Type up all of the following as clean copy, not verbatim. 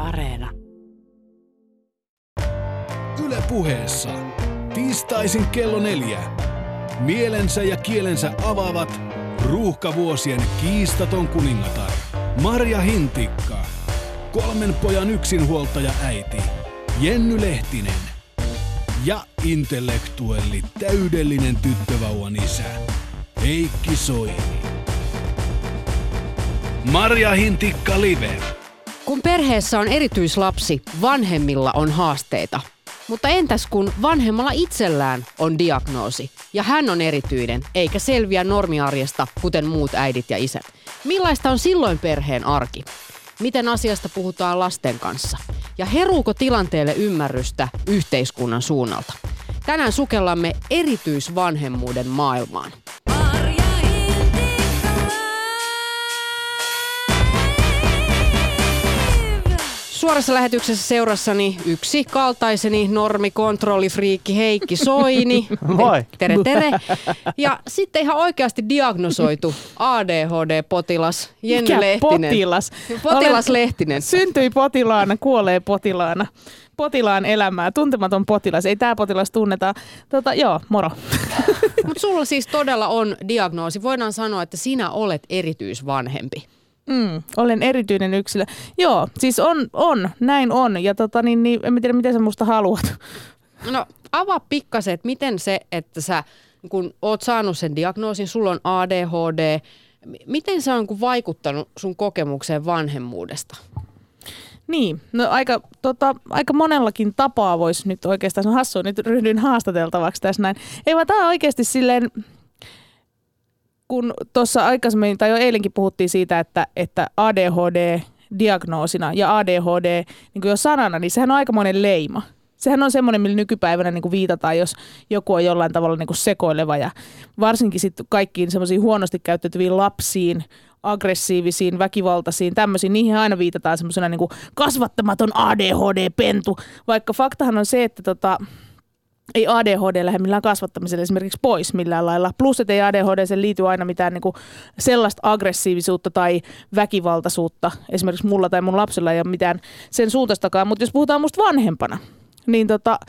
Areena. Yle Puheessa. Tiistaisin kello 4. Mielensä ja kielensä avaavat ruuhkavuosien kiistaton kuningatar Marja Hintikka. 3 pojan yksinhuoltaja äiti Jenny Lehtinen. Ja intellektuelli täydellinen tyttövauvan isä Heikki Soini. Marja Hintikka Live. Kun perheessä on erityislapsi, vanhemmilla on haasteita. Mutta entäs kun vanhemmalla itsellään on diagnoosi ja hän on erityinen eikä selviä normiarjesta kuten muut äidit ja isät? Millaista on silloin perheen arki? Miten asiasta puhutaan lasten kanssa? Ja heruuko tilanteelle ymmärrystä yhteiskunnan suunnalta? Tänään sukellamme erityisvanhemmuuden maailmaan. Suorassa lähetyksessä seurassani yksi kaltaiseni normikontrollifriikki Heikki Soini. Moi. Tere. Ja sitten ihan oikeasti diagnosoitu ADHD-potilas Jenny Lehtinen. Potilas? Potilas Lehtinen. Syntyi potilaana, kuolee potilaana. Potilaan elämää, tuntematon potilas. Ei tämä potilas tunneta. Joo, moro. Mutta sulla siis todella on diagnoosi. Voidaan sanoa, että sinä olet erityisvanhempi. Olen erityinen yksilö. Joo, siis näin on. Ja en tiedä, miten sä musta haluat. No avaa pikkasen, että miten se, että sä kun oot saanut sen diagnoosin, sulla on ADHD, miten se on vaikuttanut sun kokemukseen vanhemmuudesta? Niin, no aika monellakin tapaa voisi nyt oikeastaan, se on hassua, nyt ryhdyin haastateltavaksi tässä näin. Ei vaan tää on oikeasti silleen, kun tuossa aikaisemmin, tai jo eilenkin puhuttiin siitä, että ADHD-diagnoosina ja ADHD niin jo sanana, niin sehän on aikamoinen leima. Sehän on semmoinen, millä nykypäivänä niin viitataan, jos joku on jollain tavalla niin sekoileva ja varsinkin sitten kaikkiin semmoisiin huonosti käyttäytyviin lapsiin, aggressiivisiin, väkivaltaisiin, tämmöisiin, niihin aina viitataan semmoisena niin kasvattamaton ADHD-pentu, vaikka faktahan on se, että ei ADHD lähde millään kasvattamiselle esimerkiksi pois millään lailla. Plus, että ei ADHD liity aina mitään niin kuin sellaista aggressiivisuutta tai väkivaltaisuutta. Esimerkiksi mulla tai mun lapsella ei ole mitään sen suuntaistakaan. Mutta jos puhutaan musta vanhempana, niin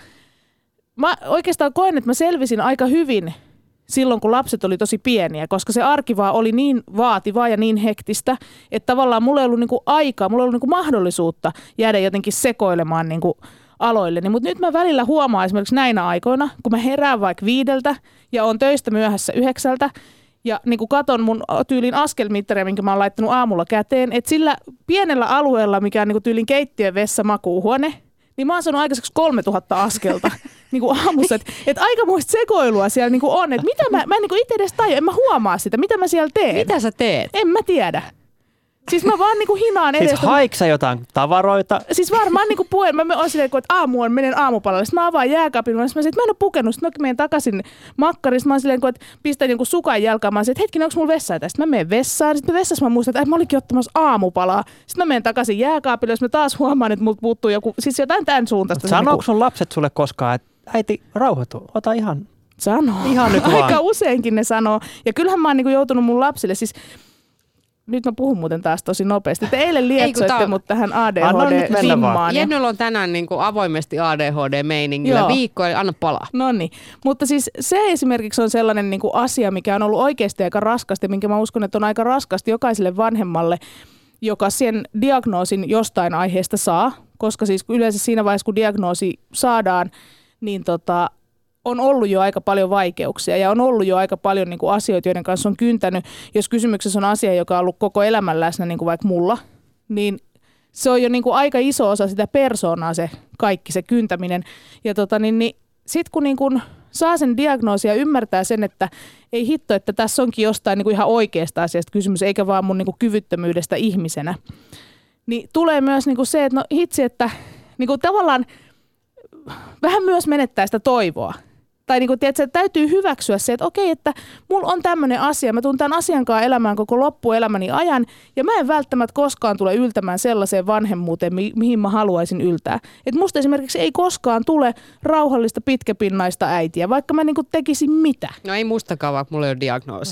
mä oikeastaan koen, että mä selvisin aika hyvin silloin, kun lapset oli tosi pieniä, koska se arki vaan oli niin vaativaa ja niin hektistä, että tavallaan mulla ei ollut niin kuin aikaa, mulla ei ollut niin kuin mahdollisuutta jäädä jotenkin sekoilemaan niin kuin aloilleni. Mutta nyt mä välillä huomaan esimerkiksi näinä aikoina, kun mä herään vaikka 5 ja on töistä myöhässä 9 ja niin kun katon mun tyylin askelmittaria, minkä mä oon laittanut aamulla käteen, että sillä pienellä alueella, mikä on niin tyylin keittiön, vessa, makuuhuone, niin mä oon saanut aikaiseksi 3000 askelta niin aamussa. Että aikamoista sekoilua siellä niin on. Että mitä mä en niin itse edes tajua, en mä huomaa sitä, mitä mä siellä teen. Mitä sä teet? En mä tiedä. Siis mä vaan niinku hinaan edestä. Siis haiksä jotain tavaroita? Siis varmaan niinku mä oon silleen, että menen aamupalalle. Sitten mä avaan jääkaapin. Mä en ole pukenut. Sitten mä menen takaisin makkariin. Sitten mä oon silleen, että pistän jonkun sukan jalkaan. Mä oon silleen, että hetkinen, onko mulla vessaa tästä? Sitten mä menen vessaan. Sitten vessassa mä muistan, että mä olinkin ottamassa aamupalaa. Sitten mä menen takaisin jääkaapille. Jos mä taas huomaan, että multa puuttuu joku, siis jotain tämän suuntaista. Sanooko sun lapset sulle koskaan, että äiti, rauhoitu, ota ihan. Sanoo. Ihan nyt vaan. Aika useinkin ne sanoo. Ja kyllähän mä oon niinku joutunut mun lapsille. Siis nyt mä puhun muuten taas tosi nopeasti. Te eilen lietsoitte mut tähän ADHD-vimmaan. Jennyllä on tänään niin kuin avoimesti ADHD-meiningillä viikko, eli anna palaa. Noniin. Mutta siis se esimerkiksi on sellainen niin kuin asia, mikä on ollut oikeasti aika raskasta, minkä mä uskon, että on aika raskasta jokaiselle vanhemmalle, joka sen diagnoosin jostain aiheesta saa. Koska siis yleensä siinä vaiheessa, kun diagnoosi saadaan, niin on ollut jo aika paljon vaikeuksia ja on ollut jo aika paljon niin kuin asioita, joiden kanssa on kyntänyt. Jos kysymyksessä on asia, joka on ollut koko elämän läsnä, niin kuin vaikka mulla, niin se on jo niin kuin aika iso osa sitä persoonaa se kaikki, se kyntäminen. Ja sitten kun niin kuin saa sen diagnoosin ja ymmärtää sen, että ei hitto, että tässä onkin jostain niin kuin ihan oikeasta asiasta kysymys, eikä vaan mun niin kuin kyvyttömyydestä ihmisenä, niin tulee myös niin kuin se, että no hitsi, että niin kuin tavallaan vähän myös menettää sitä toivoa. Tai niin kuin, tiedätkö, että täytyy hyväksyä se, että okei, että mulla on tämmöinen asia, mä tuun tämän asiankaan elämään koko loppuelämäni ajan, ja mä en välttämättä koskaan tule yltämään sellaiseen vanhemmuuteen, mihin mä haluaisin yltää. Että musta esimerkiksi ei koskaan tule rauhallista pitkäpinnaista äitiä, vaikka mä niin kuin tekisin mitä. No ei mustakaan, vaikka mulla ei ole diagnoosia.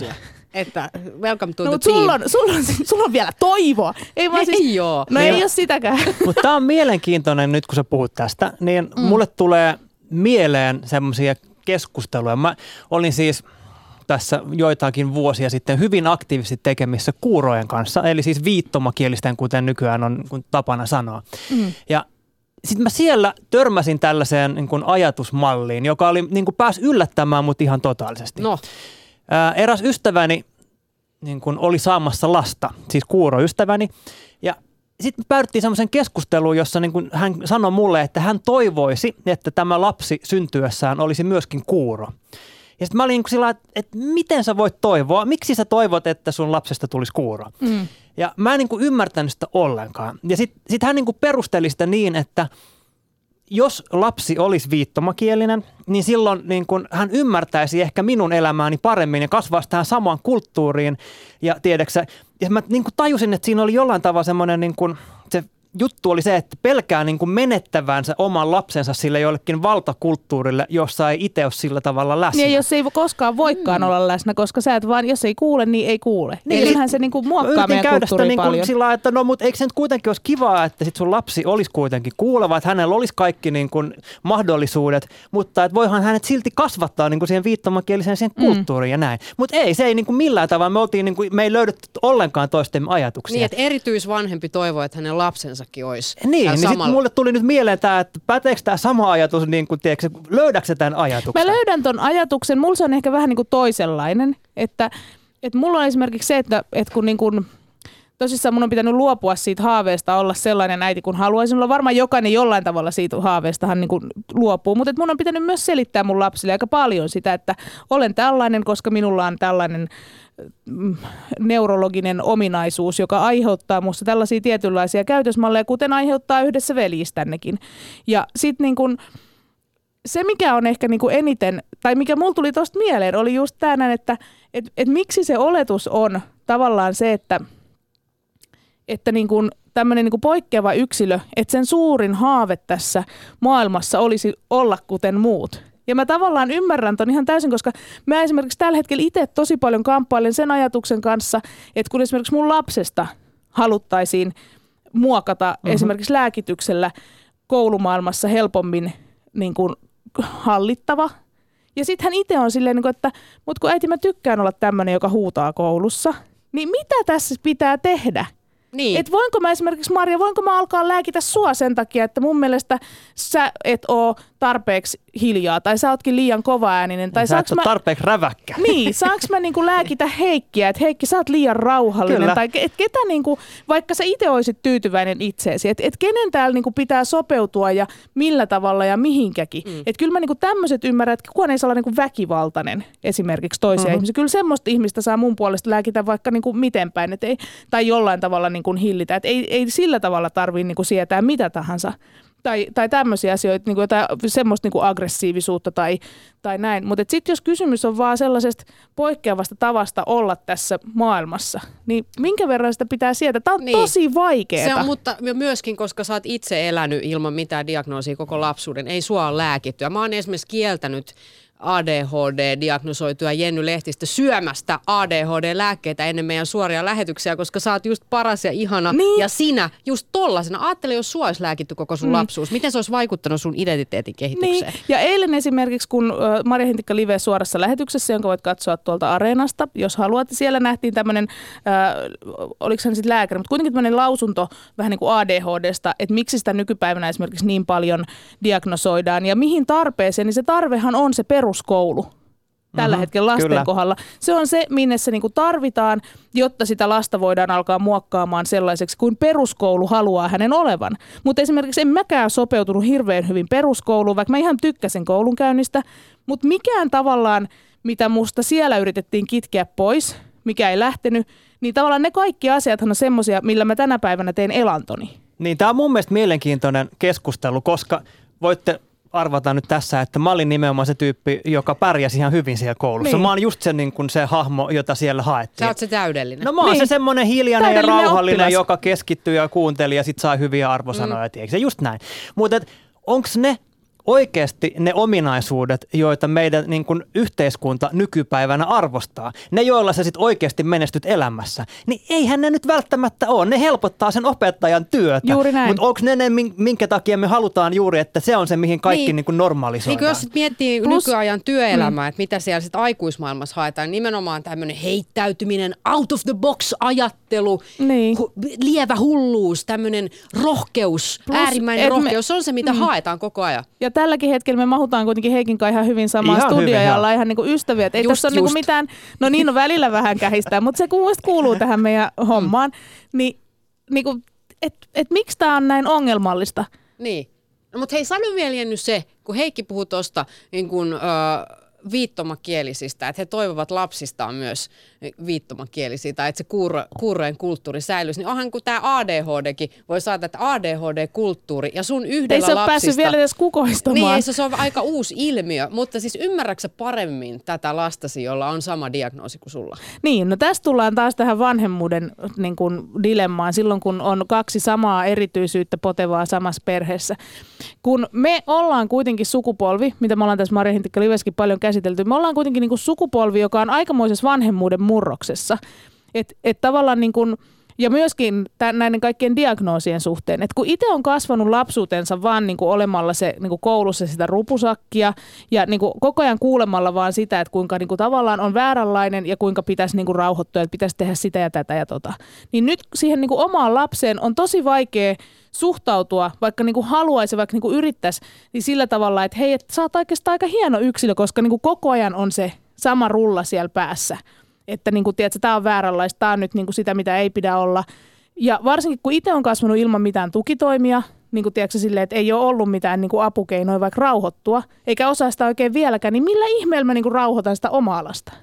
että welcome to No, the mutta team. sulla on vielä toivoa. Ei oo. No ei ole sitäkään. Mutta tämä on mielenkiintoinen nyt, kun sä puhut tästä, niin mulle tulee mieleen semmoisia keskusteluja. Mä olin siis tässä joitakin vuosia sitten hyvin aktiivisesti tekemissä kuurojen kanssa, eli siis viittomakielisten, kuten nykyään on tapana sanoa. Ja sitten mä siellä törmäsin tällaiseen niin kuin ajatusmalliin, joka oli niin kuin pääsi yllättämään mut ihan totaalisesti. No. Eräs ystäväni niin kuin oli saamassa lasta, siis kuuroystäväni, ja sitten me päädyttiin semmoisen keskusteluun, jossa niin kuin hän sanoi mulle, että hän toivoisi, että tämä lapsi syntyessään olisi myöskin kuuro. Ja sitten mä olin niin kuin sillä, että miten sä voit toivoa, miksi sä toivot, että sun lapsesta tulisi kuuro? Ja mä en niin kuin ymmärtänyt sitä ollenkaan. Ja sitten hän niin kuin perusteli sitä niin, että jos lapsi olisi viittomakielinen, niin silloin niin kuin hän ymmärtäisi ehkä minun elämääni paremmin ja kasvaisi tähän samaan kulttuuriin. Ja tiedäksä, ja mä niin kuin tajusin, että siinä oli jollain tavalla semmoinen, niin kuin, se juttu oli se, että pelkää niin kuin menettävänsä oman lapsensa sille jollekin valtakulttuurille, jossa ei itse ole sillä tavalla läsnä. Niin, jos ei koskaan voikaan olla läsnä, koska sä et vaan, jos ei kuule, niin ei kuule. Niin, kyllähän se niinku muokkaa meidän kulttuuria niin paljon. Sillä että no, mutta eikö se nyt kuitenkin olisi kivaa, että sit sun lapsi olisi kuitenkin kuuleva, että hänellä olisi kaikki niin kuin mahdollisuudet, mutta että voihan hänet silti kasvattaa niin kuin siihen viittomakieliseen siihen kulttuuriin ja näin. Mutta ei, se ei niin kuin millään tavalla, me ei löydetty ollenkaan toistemme ajatuksia. Niin, että erityisvanhempi toivoo, että hänen lapsensakin olisi. Niin sitten mulle tuli nyt mieleen tämä, että päteekö tämä sama ajatus, niin kuin, tiedätkö, löydätkö sä tämän ajatuksen? Mä löydän ton ajatuksen, mulla se on ehkä vähän niin kuin toisenlainen, että mulla on esimerkiksi se, että kun niin kuin, tosissaan mun on pitänyt luopua siitä haaveesta olla sellainen äiti kuin haluaisin. Mulla varmaan jokainen jollain tavalla siitä haaveestahan niin kuin luopuu, mutta mun on pitänyt myös selittää mun lapsille aika paljon sitä, että olen tällainen, koska minulla on tällainen neurologinen ominaisuus, joka aiheuttaa musta tällaisia tietynlaisia käytösmalleja, kuten aiheuttaa yhdessä veljistännekin. Ja sitten niin kun se, mikä on ehkä niin kuin eniten, tai mikä mulla tuli tosta mieleen, oli just tämä, että miksi se oletus on tavallaan se, että niin kuin tämmöinen niin kuin poikkeava yksilö, että sen suurin haave tässä maailmassa olisi olla kuten muut. Ja mä tavallaan ymmärrän ton ihan täysin, koska mä esimerkiksi tällä hetkellä itse tosi paljon kamppailen sen ajatuksen kanssa, että kun esimerkiksi mun lapsesta haluttaisiin muokata esimerkiksi lääkityksellä koulumaailmassa helpommin niin kuin hallittava. Ja sitten hän itse on silleen, että mut kun äiti, mä tykkään olla tämmöinen, joka huutaa koulussa, niin mitä tässä pitää tehdä? Niin. Et voinko mä esimerkiksi, Marja, voinko mä alkaa lääkitä sua sen takia, että mun mielestä sä et oo tarpeeksi hiljaa tai sä ootkin liian kovaääninen. Tai sä et ole tarpeeksi räväkkä. Niin, saanko mä niinku lääkitä Heikkiä, että Heikki, sä oot liian rauhallinen. Kyllä. Tai ketä niinku, vaikka sä itse olisit tyytyväinen itseesi, että kenen täällä niinku pitää sopeutua ja millä tavalla ja mihinkäkin. Että kyllä mä niinku tämmöiset ymmärrän, että kukaan ei saa olla niinku väkivaltainen esimerkiksi toisia ihmisiä. Kyllä semmoista ihmistä saa mun puolesta lääkitä vaikka niinku miten päin, et ei, tai jollain tavalla niinku hillitä. Että ei sillä tavalla tarvitse niinku sietää mitä tahansa. Tai tämmöisiä asioita, niin kuin jotain semmoista niin kuin aggressiivisuutta tai näin. Mutta sitten jos kysymys on vaan sellaisesta poikkeavasta tavasta olla tässä maailmassa, niin minkä verran sitä pitää sietää? Tämä on tosi vaikeaa. Se on, mutta myöskin, koska sä oot itse elänyt ilman mitään diagnoosia koko lapsuuden, ei sua ole lääkittyä. Mä oon esimerkiksi kieltänyt ADHD-diagnosoituja Jenny Lehtistä syömästä ADHD-lääkkeitä ennen meidän suoria lähetyksiä, koska sä oot just paras ja ihana ja sinä just tollasena. Ajattele, jos sua olisi lääkitty koko sun lapsuus. Miten se olisi vaikuttanut sun identiteetin kehitykseen? Niin. Ja eilen esimerkiksi, kun Marja Hintikka Live suorassa lähetyksessä, jonka voit katsoa tuolta Areenasta, jos haluat, siellä nähtiin tämmöinen, oliko hän sitten lääkäri, mutta kuitenkin tämmöinen lausunto vähän niin kuin ADHDsta, että miksi sitä nykypäivänä esimerkiksi niin paljon diagnosoidaan ja mihin tarpeeseen, niin se tarvehan on se peruskoulu tällä hetkellä lasten kohdalla. Se on se, minne se niinku tarvitaan, jotta sitä lasta voidaan alkaa muokkaamaan sellaiseksi kuin peruskoulu haluaa hänen olevan. Mutta esimerkiksi en mäkään sopeutunut hirveän hyvin peruskouluun, vaikka mä ihan tykkäsin koulunkäynnistä, mutta mikään tavallaan, mitä musta siellä yritettiin kitkeä pois, mikä ei lähtenyt, niin tavallaan ne kaikki asiathan on semmoisia, millä mä tänä päivänä teen elantoni. Niin, tämä on mun mielestä mielenkiintoinen keskustelu, koska voitte arvata nyt tässä, että mä olin nimenomaan se tyyppi, joka pärjäsi ihan hyvin siellä koulussa. Niin. Mä oon just se, niin kuin se hahmo, jota siellä haettiin. Sä oot se täydellinen. No mä oon se semmoinen hiljainen ja rauhallinen, oppilas, joka keskittyi ja kuunteli ja sit sai hyviä arvosanoja. Se just näin. Mutta onko ne oikeasti ne ominaisuudet, joita meidän niin kuin yhteiskunta nykypäivänä arvostaa, ne joilla sä sit oikeasti menestyt elämässä, niin eihän ne nyt välttämättä ole. Ne helpottaa sen opettajan työtä. Juuri näin. Mutta onko ne, minkä takia me halutaan juuri, että se on se, mihin kaikki niin kuin normalisoidaan? Niin jos miettii nykyajan työelämää, että mitä siellä sit aikuismaailmassa haetaan, nimenomaan tämmöinen heittäytyminen, out of the box ajattelu, Niin. lievä hulluus, tämmöinen rohkeus, äärimmäinen rohkeus, se on se, mitä haetaan koko ajan. Ja tälläkin hetkellä me mahutaan kuitenkin Heikin kanssa ihan hyvin samaan Ihan studioon hyvin, ja ollaan ihan niinku ystäviä. Et ei tässä ole niinku mitään, no niin on välillä vähän kähistää, mutta se kuuluu tähän meidän hommaan. Niinku, et miksi tämä on näin ongelmallista? Niin. No, mutta hei, sano vielä nyt se, kun Heikki puhui tuosta niin kun, viittomakielisistä, että he toivovat lapsistaan myös viittomakielisiä tai että se kuurojen kulttuuri säilyisi, niin onhan kun tämä ADHDkin voi saada, että ADHD-kulttuuri ja sun yhdellä ei se lapsista... ole päässyt vielä edes kukoistamaan. Niin, ei se on aika uusi ilmiö, mutta siis ymmärrätkö paremmin tätä lastasi, jolla on sama diagnoosi kuin sulla? Niin, no tässä tullaan taas tähän vanhemmuuden niin kuin dilemmaan silloin, kun on kaksi samaa erityisyyttä potevaa samassa perheessä. Kun me ollaan kuitenkin sukupolvi, mitä me ollaan tässä Marja Hintikka-livessäkin paljon käsitelty, me ollaan kuitenkin niin kuin sukupolvi, joka on aikamoisessa vanhemmuuden murroksessa. Et tavallaan niin kuin, ja myöskin näiden kaikkien diagnoosien suhteen. Et kun itse on kasvanut lapsuutensa vaan niin kuin olemalla se niin kuin koulussa sitä rupusakkia ja niin kuin koko ajan kuulemalla vaan sitä, että kuinka niin kuin tavallaan on vääränlainen ja kuinka pitäisi niin kuin rauhoittua, että pitäisi tehdä sitä ja tätä ja tota. Niin nyt siihen niin kuin omaan lapseen on tosi vaikea suhtautua, vaikka niin kuin haluaisi, vaikka niin kuin yrittäisi, niin sillä tavalla, että hei, että sä oot oikeastaan aika hieno yksilö, koska niin kuin koko ajan on se sama rulla siellä päässä. Että niin kuin, tiedätkö, tämä on vääränlaista, tämä on nyt niin kuin sitä, mitä ei pidä olla. Ja varsinkin, kun itse on kasvanut ilman mitään tukitoimia, niin kuin tiedätkö, silleen, että ei ole ollut mitään niin kuin apukeinoja vaikka rauhoittua, eikä osaa sitä oikein vieläkään, niin millä ihmeellä mä niin kuin rauhoitan sitä omaa lasta?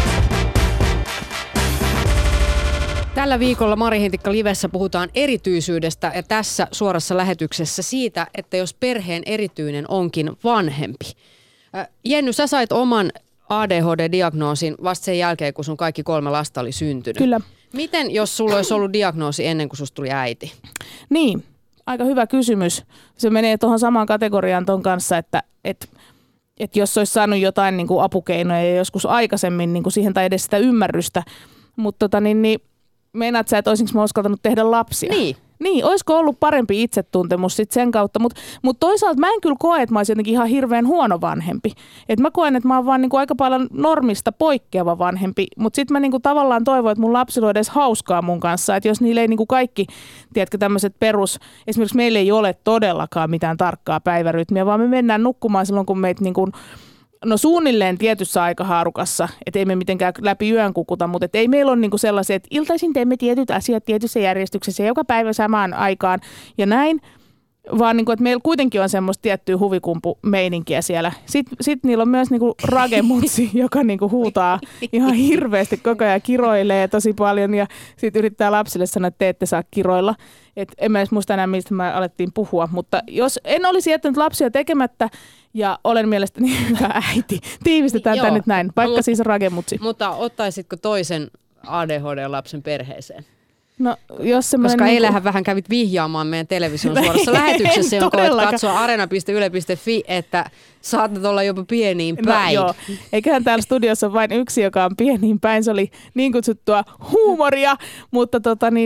Tällä viikolla Marja Hintikka Livessä puhutaan erityisyydestä ja tässä suorassa lähetyksessä siitä, että jos perheen erityinen onkin vanhempi. Jenny, sä sait oman ADHD-diagnoosin vasta sen jälkeen, kun sun kaikki 3 lasta oli syntynyt. Kyllä. Miten, jos sulla olisi ollut diagnoosi ennen kuin susta tuli äiti? Niin, aika hyvä kysymys. Se menee tuohon samaan kategoriaan ton kanssa, että jos olisi saanut jotain niin kuin apukeinoja ja joskus aikaisemmin niin kuin siihen tai edes sitä ymmärrystä, mutta meinaat sä, että olisinko mä uskaltanut tehdä lapsia? Niin, olisiko ollut parempi itsetuntemus sit sen kautta, mutta toisaalta mä en kyllä koe, että mä olisin jotenkin ihan hirveän huono vanhempi. Et mä koen, että mä oon vaan niinku aika paljon normista poikkeava vanhempi, mutta sitten mä niinku tavallaan toivon, että mun lapsilla on edes hauskaa mun kanssa, että jos niillä ei niinku kaikki, tiedätkö, tämmöiset esimerkiksi meillä ei ole todellakaan mitään tarkkaa päivärytmiä, vaan me mennään nukkumaan silloin, kun meitä niinku suunnilleen tietyssä aikahaarukassa, että ei me mitenkään läpi yön kukuta, mutta ei meillä ole niinku sellaisia, että iltaisin teemme tietyt asiat tietyssä järjestyksessä joka päivä samaan aikaan ja näin, vaan niinku, että meillä kuitenkin on semmoista tiettyä huvikumpumeininkiä siellä. Sitten niillä on myös niinku ragemutsi, joka niinku huutaa ihan hirveästi koko ajan, kiroilee tosi paljon ja sitten yrittää lapsille sanoa, että te ette saa kiroilla. Et en mä edes muista enää, mistä me alettiin puhua, mutta jos en olisi jättänyt lapsia tekemättä ja olen mielestäni hyvä äiti, tiivistetään tämä nyt näin, vaikka siis ragemutsi. Mutta ottaisitko toisen ADHD-lapsen perheeseen? No, jos koska eilähän vähän kävit vihjaamaan meidän television suorassa lähetyksessä, jonka voit katsoa arena.yle.fi, että saatat olla jopa pieniin päin. No, joo. Eiköhän täällä studiossa vain yksi, joka on pieniin päin. Se oli niin kutsuttua huumoria, mutta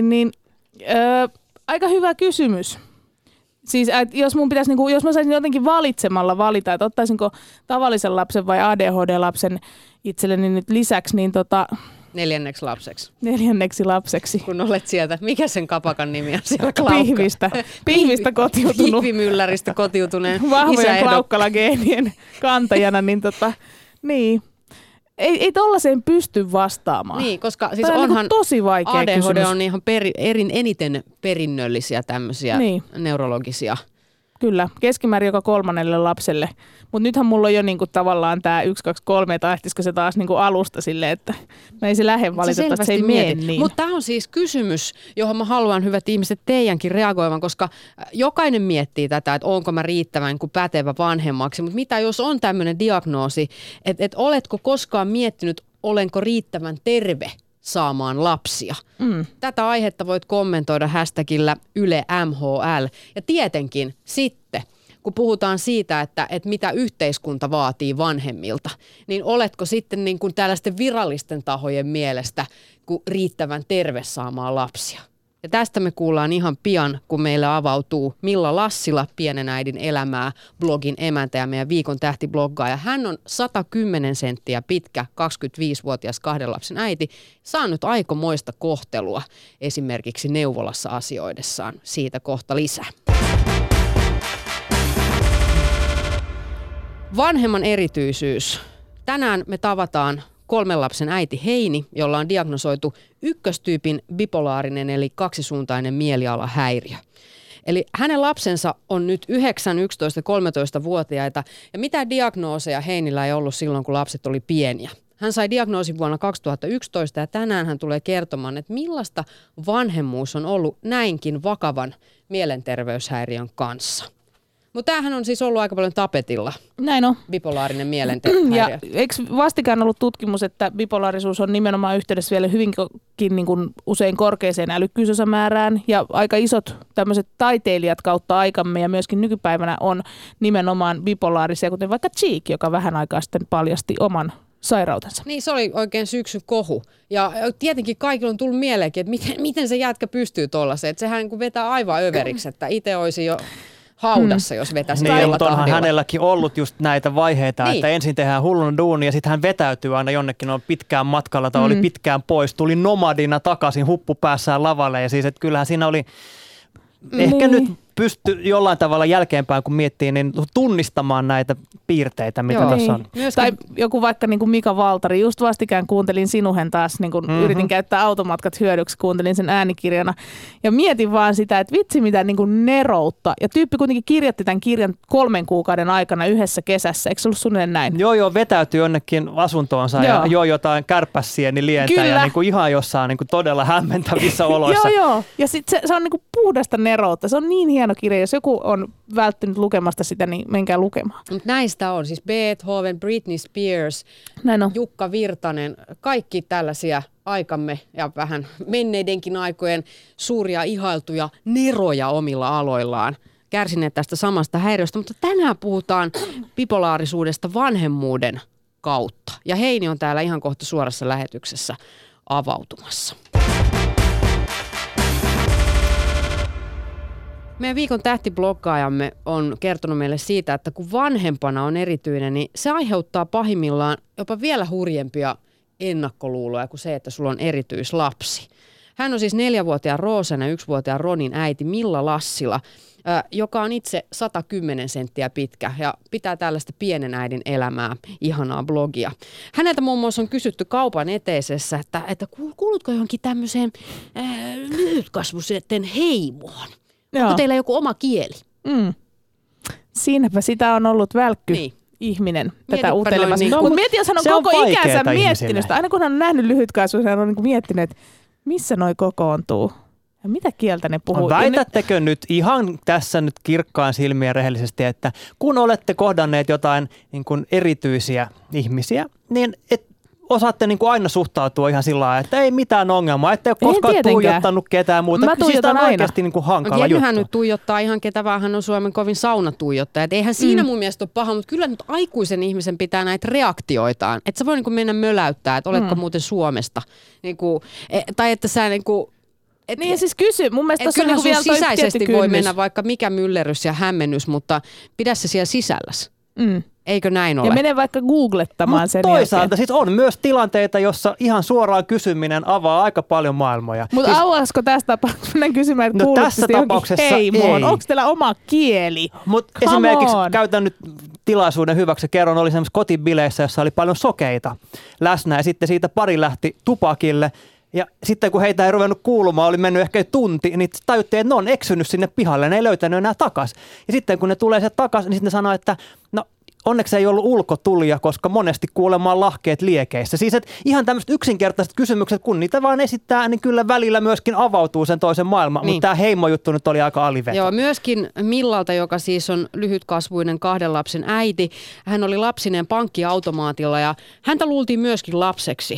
aika hyvä kysymys. Siis jos mun pitäisi, jos mä saisin jotenkin valitsemalla valita, että ottaisinko tavallisen lapsen vai ADHD-lapsen itselleni nyt lisäksi, niin 4. lapseksi. Kun olet sieltä. Mikä sen kapakan nimi on siellä Klaukka? Pihvistä kotiutunut. Pihvimyllarista kotiutuneen vahvojen Klaukkala-geenien kantajana, niin. Ei tollaiseen pysty vastaamaan. Niin, koska siis tämä onhan niin tosi vaikea ADHD kysymys. on ihan eniten perinnöllisiä tämmöisiä neurologisia. Kyllä, keskimäärin joka 3. lapselle. Mutta nythän mulla on jo niinku tavallaan tämä 1, 2, 3, että lähtisikö se taas niinku alusta silleen, että ei se lähde valitettavasti, se ei mene niin. Mutta tämä on siis kysymys, johon mä haluan, hyvät ihmiset, teidänkin reagoivan, koska jokainen miettii tätä, että onko mä riittävän pätevä vanhemmaksi. Mutta mitä jos on tämmöinen diagnoosi, että oletko koskaan miettinyt, olenko riittävän terve saamaan lapsia. Tätä aihetta voit kommentoida hashtagillä YleMHL. Ja tietenkin sitten kun puhutaan siitä, että mitä yhteiskunta vaatii vanhemmilta, niin oletko sitten niin kuin tällaisten virallisten tahojen mielestä riittävän terve saamaan lapsia? Ja tästä me kuullaan ihan pian, kun meille avautuu Milla Lassila, Pienen äidin elämää, blogin emäntä ja meidän viikon tähtibloggaaja. Hän on 110 senttiä pitkä, 25-vuotias 2 lapsen äiti, saanut aikamoista kohtelua esimerkiksi neuvolassa asioidessaan. Siitä kohta lisää. Vanhemman erityisyys. Tänään me tavataan 3 lapsen äiti Heini, jolla on diagnosoitu ykköstyypin bipolaarinen eli kaksisuuntainen mielialahäiriö. Eli hänen lapsensa on nyt 9, 11 ja 13-vuotiaita ja mitään diagnooseja Heinillä ei ollut silloin, kun lapset oli pieniä. Hän sai diagnoosin vuonna 2011 ja tänään hän tulee kertomaan, että millaista vanhemmuus on ollut näinkin vakavan mielenterveyshäiriön kanssa. Mutta tämähän on siis ollut aika paljon tapetilla. Näin on. Bipolaarinen mielenterveyshäiriö. Ja eikö vastikään ollut tutkimus, että bipolaarisuus on nimenomaan yhteydessä vielä hyvinkin niin kuin usein korkeaseen älykkyysosamäärään ja aika isot tämmöiset taiteilijat kautta aikamme ja myöskin nykypäivänä on nimenomaan bipolaarisia, kuten vaikka Cheek, joka vähän aikaa sitten paljasti oman sairautensa. Niin, se oli oikein syksyn kohu. Ja tietenkin kaikilla on tullut mieleenkin, että miten se jätkä pystyy tuollaiseen. Että sehän niin kuin vetää aivan överiksi, että itse olisi jo haudassa, jos vetäisi niin, tällä mutta onhan tahdilla. hänelläkin ollut just näitä vaiheita, niin. Että ensin tehdään hullun duuni ja sitten hän vetäytyy aina jonnekin, on pitkään matkalla tai oli pitkään pois, tuli nomadina takaisin huppupäässään lavalle ja siis, että kyllähän siinä oli ehkä nyt pysty jollain tavalla jälkeenpäin, kun miettii, niin tunnistamaan näitä piirteitä, mitä tässä on. Myöskin. Tai joku vaikka niin kuin Mika Valtari. Just vastikään kuuntelin Sinuhen taas, niin kuin yritin käyttää automatkat hyödyksi, kuuntelin sen äänikirjana. Ja mietin vaan sitä, että vitsi mitä niin kuin neroutta. Ja tyyppi kuitenkin kirjoitti tämän kirjan 3 kuukauden aikana yhdessä kesässä. Eikö se ollut suunnilleen näin? Joo, vetäytyi jonnekin asuntoonsa ja joi jotain kärpässieni lientä ja niin kuin ihan jossain niin kuin todella hämmentävissä oloissa. Joo. Ja sitten se on niin kuin puhdasta neroutta. Se on niin hieno kirja. Jos joku on välttynyt lukemasta sitä, niin menkää lukemaan. Mut näistä on siis Beethoven, Britney Spears, Jukka Virtanen, kaikki tällaisia aikamme ja vähän menneidenkin aikojen suuria ihailtuja neroja omilla aloillaan kärsineet tästä samasta häiriöstä, mutta tänään puhutaan bipolaarisuudesta vanhemmuuden kautta. Ja Heini on täällä ihan kohta suorassa lähetyksessä avautumassa. Meidän viikon tähtibloggaajamme on kertonut meille siitä, että kun vanhempana on erityinen, niin se aiheuttaa pahimmillaan jopa vielä hurjempia ennakkoluuloja kuin se, että sulla on erityislapsi. Hän on siis 4-vuotiaan Roosan ja 1-vuotiaan Ronin äiti Milla Lassila, joka on itse 110 senttiä pitkä ja pitää tällaista Pienen äidin elämää, ihanaa blogia. Häneltä muun muassa on kysytty kaupan eteisessä, että kuulutko johonkin tämmöiseen lyhytkasvuisten heimoon? Onko teillä joku oma kieli? Siinäpä sitä on ollut välkky. Niin. Ihminen tätä utelemassa. Niin, mutta mieti, jos hän on koko ikänsä miettinyt sitä. Aina kun hän on nähnyt lyhytkasvuisia, hän on niin miettinyt, että missä noi kokoontuu ja mitä kieltä ne puhuu. Väitättekö nyt ihan tässä nyt kirkkaan silmiä rehellisesti, että kun olette kohdanneet jotain niin kuin erityisiä ihmisiä, niin osaatte niin kuin aina suhtautua ihan sillä lailla, että ei mitään ongelmaa, ettei ole koskaan tuijottanut ketään muuta. Mä tuijotan on oikeasti niin kuin hankala juttu. Jennyhän nyt tuijottaa ihan ketä vaan, hän on Suomen kovin saunatuijottaja. Et eihän siinä mun mielestä ole paha, mutta kyllä nyt aikuisen ihmisen pitää näitä reaktioitaan. Että sä voi niin kuin mennä möläyttää, että oletko muuten Suomesta. Niin kuin, tai että sä niin kuin, niin siis kysy, mun mielestä kyllä sun sisäisesti voi mennä vaikka mikä myllerrys ja hämmennys, mutta pidä se siellä sisälläs. Eikö näin ole? Ja mene vaikka googlettamaan sen toisaalta siis on myös tilanteita, jossa ihan suoraan kysyminen avaa aika paljon maailmoja. Mutta siis, avaisiko tässä tapauksessa mennä kysymään, että tässä tapauksessa heimoon? Onko teillä oma kieli? Mutta esimerkiksi käytän nyt tilaisuuden hyväksi. Kerron, oli semmoisessa kotibileissä, jossa oli paljon sokeita läsnä ja sitten siitä pari lähti tupakille. Ja sitten kun heitä ei ruvennut kuulumaan, oli mennyt ehkä tunti, niin tajuttiin, että ne on eksynyt sinne pihalle ja ne ei löytänyt enää takaisin. Ja sitten kun ne tulee sieltä takaisin, niin sitten ne sanoo, että no onneksi ei ollut ulkotulija, koska monesti kuulemaan lahkeet liekeissä. Siis että ihan tämmöiset yksinkertaiset kysymykset, kun niitä vaan esittää, niin kyllä välillä myöskin avautuu sen toisen maailman. Niin. Mutta tämä heimojuttu nyt oli aika aliveto. Joo, myöskin Millalta, joka siis on lyhytkasvuinen 2 lapsen äiti. Hän oli lapsineen pankkiautomaatilla ja häntä luultiin myöskin lapseksi.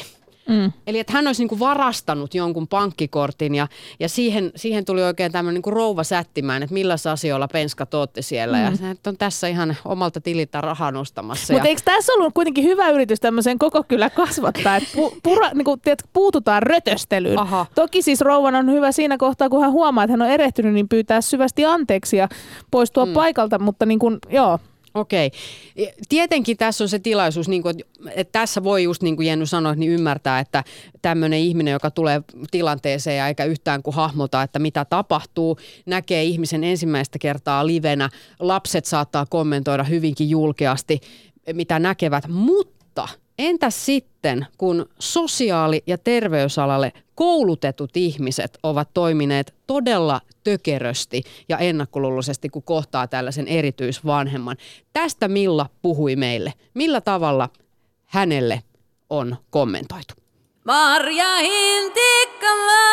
Eli että hän olisi niin kuin varastanut jonkun pankkikortin ja siihen tuli oikein tämmöinen niin kuin rouva sättimään, että milläs asioilla Penska te ootte siellä. Ja että on tässä ihan omalta tililtä rahaa nostamassa. Mutta eikö tässä ollut kuitenkin hyvä yritys tämmöiseen koko kylä kasvattaa, että niin kuin, puututaan rötöstelyyn. Aha. Toki siis rouvan on hyvä siinä kohtaa, kun hän huomaa, että hän on erehtynyt, niin pyytää syvästi anteeksi ja poistua paikalta, mutta niin kuin, joo. Okei. Tietenkin tässä on se tilaisuus, niin kuin, että tässä voi just niin kuin Jenny sanoi, niin ymmärtää, että tämmöinen ihminen, joka tulee tilanteeseen ja eikä yhtään kuin hahmota, että mitä tapahtuu, näkee ihmisen ensimmäistä kertaa livenä. Lapset saattaa kommentoida hyvinkin julkeasti, mitä näkevät, mutta entäs sitten, kun sosiaali- ja terveysalalle koulutetut ihmiset ovat toimineet todella tökerösti ja ennakkoluuloisesti, kun kohtaa tällaisen erityisvanhemman. Tästä Milla puhui meille. Millä tavalla hänelle on kommentoitu? Marja Hintikka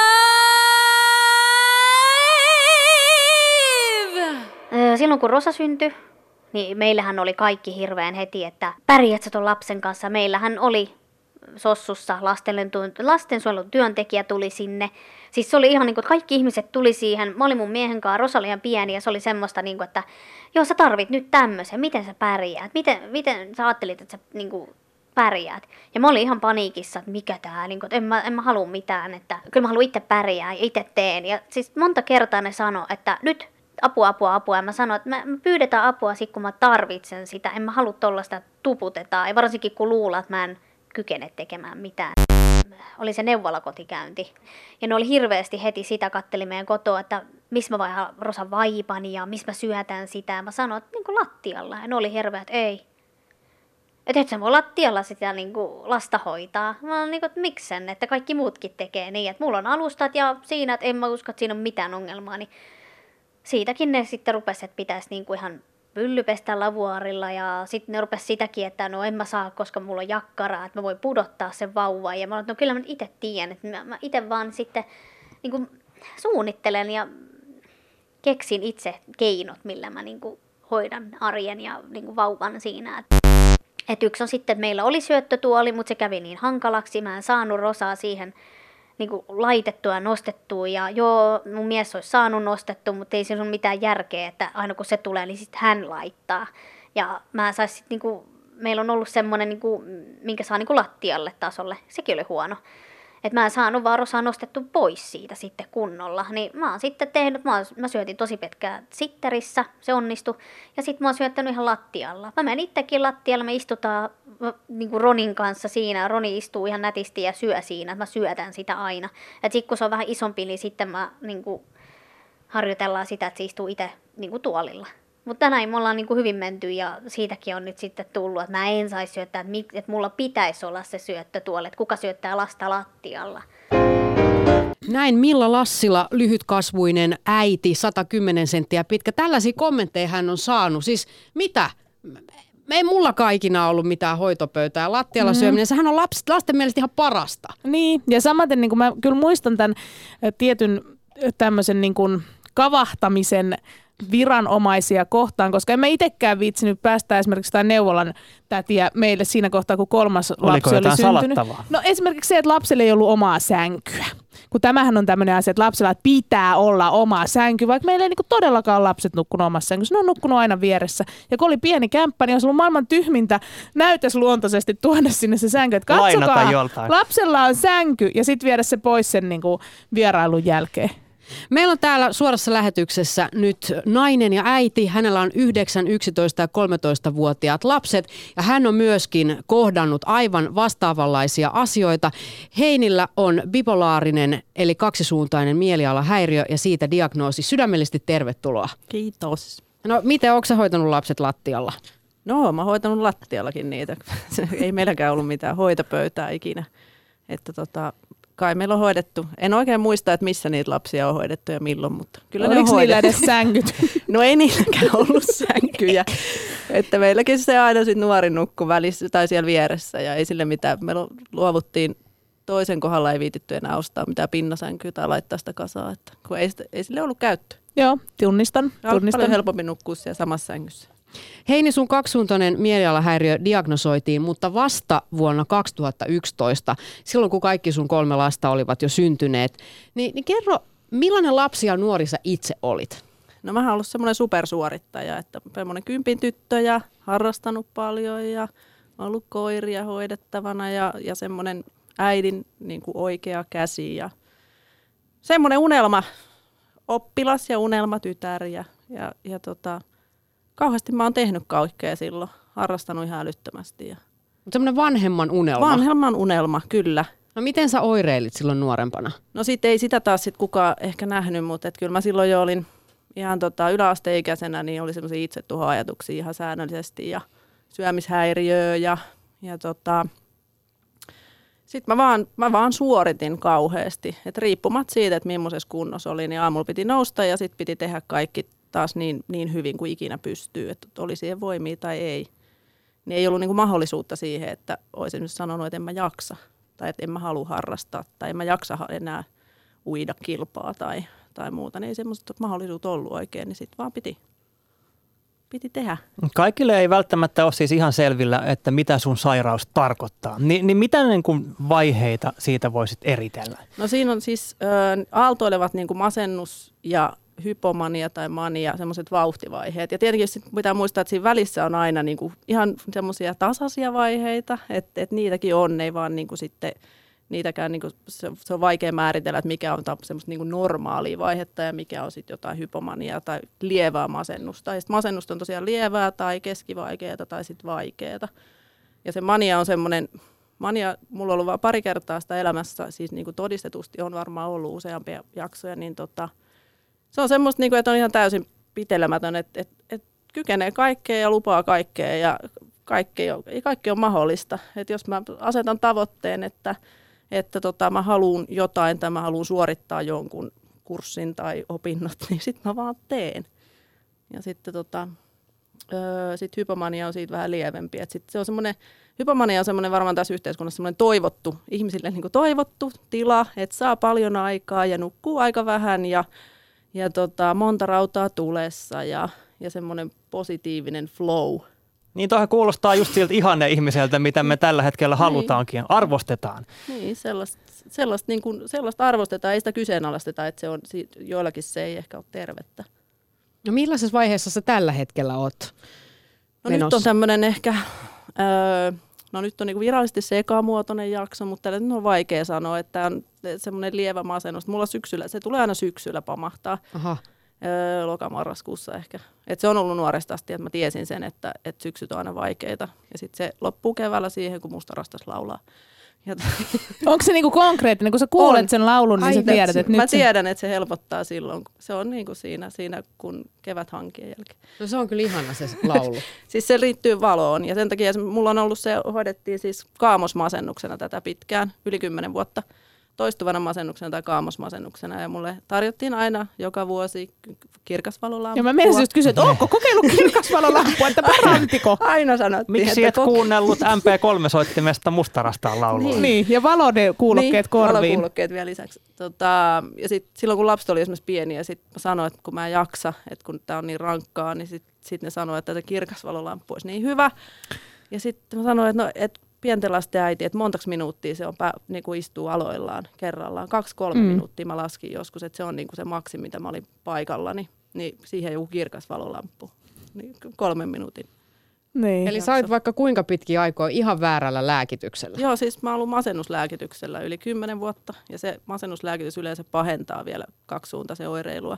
live! Silloin kun Rosa syntyi, niin meillähän oli kaikki hirveän heti, että pärjät sä ton lapsen kanssa. Meillähän oli Sossussa lastensuojelun työntekijä tuli sinne. Siis se oli ihan niin kuin, että kaikki ihmiset tuli siihen. Mä olin mun miehen kanssa, Rosa oli ihan pieni ja se oli semmoista, niin kuin, että joo sä tarvit nyt tämmöisen, miten sä pärjäät, miten sä ajattelit, että sä niin kuin, pärjäät. Ja mä olin ihan paniikissa, että mikä tää, niin kuin, että en mä halua mitään, että kyllä mä haluan itse pärjää ja itse teen. Ja siis monta kertaa ne sanoi, että nyt apua. Ja mä sanoin, että me pyydetään apua sit, kun mä tarvitsen sitä. En mä halua tollaista tuputetaan. Ja varsinkin kun luulen, että mä en kykene tekemään mitään. Oli se neuvolakotikäynti. Ja ne oli hirveästi heti sitä, katteli meidän kotoa, että missä mä vaihan Rosan vaipan ja missä mä syötän sitä. Ja mä sanoin, että niin kuin lattialla. Ja ne oli hirveä, että ei. Että et sä voi lattialla sitä niin kuin lasta hoitaa. Mä olen niin kuin, että miksen, että kaikki muutkin tekee niin. Että mulla on alustat ja siinä, että en mä usko, että siinä on mitään ongelmaa. Niin siitäkin ne sitten rupesi, että pitäisi niin kuin ihan pyllypestä lavuaarilla ja sitten ne rupesi sitäkin, että no en mä saa, koska mulla on jakkaraa, että mä voin pudottaa sen vauvan. Ja mä olen, että no kyllä mä itse tiedän, että mä itse vaan sitten niin kuin suunnittelen ja keksin itse keinot, millä mä niin kuin hoidan arjen ja niin kuin vauvan siinä. Et yksi on sitten, että meillä oli syöttötuoli, mutta se kävi niin hankalaksi, mä en saanut Rosaa siihen niin kuin laitettua ja nostettua. Ja joo, mun mies olisi saanut nostettua, mutta ei siinä ole mitään järkeä, että aina kun se tulee, niin sitten hän laittaa. Ja mä sais sit, niin kuin, meillä on ollut semmoinen, niin kuin, minkä saa niin kuin lattialle tasolle. Sekin oli huono. Että mä en saanut vaan Rosaa nostettu pois siitä sitten kunnolla. Niin mä oon sitten tehnyt, mä syötin tosi pitkään sitterissä, se onnistui. Ja sitten mä oon syöttänyt ihan lattialla. Mä menen itsekin lattialla, me istutaan niin kuin Ronin kanssa siinä. Roni istuu ihan nätisti ja syö siinä, mä syötän sitä aina. Et sit kun se on vähän isompi, niin sitten mä niin kuin harjoitellaan sitä, että se istuu itse niin kuin tuolilla. Mutta näin me ollaan niin kuin hyvin menty ja siitäkin on nyt sitten tullut, että mä en saisi syöttää, että mulla pitäisi olla se syöttötuoli, että kuka syöttää lasta lattialla. Näin Milla Lassila, lyhytkasvuinen äiti, 110 senttiä pitkä. Tällaisia kommentteja hän on saanut. Siis mitä? Ei mullakaan ikinä ollut mitään hoitopöytää. Lattialla syöminen, sehän on lasten mielestä ihan parasta. Niin, ja samaten niin kuin mä kyllä muistan tämän tietyn tämmöisen niin kuin kavahtamisen viranomaisia kohtaan, koska en mä itsekään viitsinyt päästä esimerkiksi tämän neuvolan tätiä meille siinä kohtaa, kun kolmas lapsi oli syntynyt. Salattavaa? No esimerkiksi se, että lapselle ei ollut omaa sänkyä. Kun tämähän on tämmöinen asia, että lapsella pitää olla oma sänky, vaikka meillä ei niinku todellakaan lapset nukkunut omassa sänkyssä. Ne on nukkunut aina vieressä. Ja kun oli pieni kämppä, niin olisi ollut maailman tyhmintä näytösluontoisesti tuoda sinne se sänky. Että katsokaa, lapsella on sänky ja sitten viedä se pois sen niinku vierailun jälkeen. Meillä on täällä suorassa lähetyksessä nyt nainen ja äiti. Hänellä on 9, 11 ja 13-vuotiaat lapset ja hän on myöskin kohdannut aivan vastaavanlaisia asioita. Heinillä on bipolaarinen eli kaksisuuntainen mielialahäiriö ja siitä diagnoosi. Sydämellisesti tervetuloa. Kiitos. No miten, ootko sä hoitanut lapset lattialla? No, mä oon hoitanut lattiallakin niitä. Ei meilläkään ollut mitään hoitopöytää ikinä. Että kai meillä on hoidettu. En oikein muista, että missä niitä lapsia on hoidettu ja milloin, mutta kyllä ne on hoidettu. Oliko niillä edes sänkyt? No ei niilläkään ollut sänkyjä. Että meilläkin se aina sitten nuori nukkui välissä tai siellä vieressä ja ei sille mitään. Me luovuttiin toisen kohdalla, ei viititty enää ostaa mitään pinnasänkyä tai laittaa sitä kasaan, että kun ei sille ollut käyttöä. Joo, tunnistan. Paljon helpompi nukkua siellä samassa sängyssä. Heini, sun kaksisuuntainen mielialahäiriö diagnosoitiin, mutta vasta vuonna 2011, silloin kun kaikki sun 3 lasta olivat jo syntyneet. Niin kerro, millainen lapsi ja nuori sä itse olit? No mä oon ollut semmoinen supersuorittaja, että semmoinen 10 tyttö ja harrastanut paljon ja ollut koiria hoidettavana ja semmoinen äidin niin kuin oikea käsi ja semmoinen unelma oppilas ja unelmatytär ja kauheasti mä oon tehnyt kaikkea silloin, harrastanut ihan älyttömästi. Ja semmoinen vanhemman unelma. Vanhemman unelma, kyllä. No miten sä oireilit silloin nuorempana? No sit ei sitä taas sit kukaan ehkä nähnyt, mutta et kyllä mä silloin jo olin ihan yläasteikäisenä, niin oli semmoisia itsetuhoajatuksia ihan säännöllisesti ja syömishäiriöä ja sitten mä vaan suoritin kauheasti. Et riippumatta siitä, että millaisessa kunnossa oli, niin aamulla piti nousta ja sitten piti tehdä kaikki taas niin hyvin kuin ikinä pystyy, että oli siihen voimia tai ei. Niin ei ollut niinku mahdollisuutta siihen, että olisin nyt sanonut, että en mä jaksa tai että en mä halua harrastaa tai en mä jaksa enää uida kilpaa tai muuta. Niin ei semmoista mahdollisuutta ollut oikein, niin sitten vaan piti tehdä. Kaikille ei välttämättä ole siis ihan selvillä, että mitä sun sairaus tarkoittaa. Niin mitä niin kuin vaiheita siitä voisit eritellä? No siinä on siis aaltoilevat niin kuin masennus ja hypomania tai mania, semmoiset vauhtivaiheet. Ja tietenkin sit pitää muistaa, että siinä välissä on aina niin kuin ihan semmoisia tasaisia vaiheita, että niitäkin on, ei vaan niin kuin sitten niitäkään, niin kuin, se on vaikea määritellä, että mikä on semmoista niin kuin normaalia vaihetta ja mikä on sitten jotain hypomaniaa tai lievää masennusta. Ja sitten masennusta on tosiaan lievää tai keskivaikeaa tai sitten vaikeaa. Ja se mania on semmoinen, mulla on ollut vain pari kertaa sitä elämässä, siis niin kuin todistetusti on varmaan ollut useampia jaksoja, niin se on semmoista, niin kuin, että on ihan täysin pitelemätön, että kykenee kaikkea ja lupaa kaikkea ja kaikki on mahdollista. Että jos mä asetan tavoitteen, että mä haluan jotain tai mä haluan suorittaa jonkun kurssin tai opinnot, niin sitten mä vaan teen. Ja sitten sit hypomania on siitä vähän lievempi. Se on hypomania on semmoinen varmaan tässä yhteiskunnassa semmoinen toivottu, ihmisille niin kuin toivottu tila, että saa paljon aikaa ja nukkuu aika vähän ja monta rautaa tulessa ja semmoinen positiivinen flow. Niin tuohon kuulostaa just siltä ihanne-ihmiseltä, mitä me tällä hetkellä halutaankin, arvostetaan. Niin, sellaista arvostetaan, ei sitä kyseenalaisteta, että se on, joillakin se ei ehkä ole tervettä. No millaisessa vaiheessa sä tällä hetkellä oot menossa? Nyt on tämmöinen ehkä, nyt on niinku virallisesti sekamuotoinen jakso, mutta tällä on vaikea sanoa, että tämä on semmoinen lievä masennus. Mulla se tulee aina syksyllä pamahtaa. Aha. Lokamarraskuussa ehkä. Et se on ollut nuoresta asti, että mä tiesin sen, että syksyt on aina vaikeita. Ja sitten se loppuu keväällä siihen, kun mustarastas laulaa. Onko se niinku konkreettinen, kun sä kuulet sen laulun, niin sä tiedät, että nyt mä tiedän, että se helpottaa silloin. Se on niinku siinä kun kevät hankien jälkeen. No se on kyllä ihana se laulu. Siis se liittyy valoon ja sen takia mulla on ollut hoidettiin siis kaamosmasennuksena tätä pitkään, yli 10 vuotta. Toistuvana masennuksena tai kaamosmasennuksena ja mulle tarjottiin aina joka vuosi kirkasvalolampua. Ja mä menisin just kysyä, että onko kokeillut kirkasvalolampua, että parantiko? Aina sanottiin. Miksi et kuunnellut MP3-soittimesta mustarastaan laulua? Niin, ja valokuulokkeet korviin. Valokuulokkeet vielä lisäksi. Ja sitten silloin kun lapset oli esimerkiksi pieni ja sitten mä sanoin, että kun mä en jaksa, että kun tää on niin rankkaa, niin sitten ne sanoi, että kirkasvalolamppu olisi niin hyvä. Ja sitten mä sanoin, että pienten lasten äiti, että montaks minuuttia se on niin kuin istuu aloillaan kerrallaan. 2-3 minuuttia mä laskin joskus, että se on niin kuin se maksimi, mitä mä olin paikallani. Niin siihen joku kirkas valolamppu. Niin 3 minuutin. Niin. Eli sä olit vaikka kuinka pitkiä aikoja ihan väärällä lääkityksellä? Joo, siis mä oon ollut masennuslääkityksellä yli 10 vuotta. Ja se masennuslääkitys yleensä pahentaa vielä kaksisuuntaisen oireilua.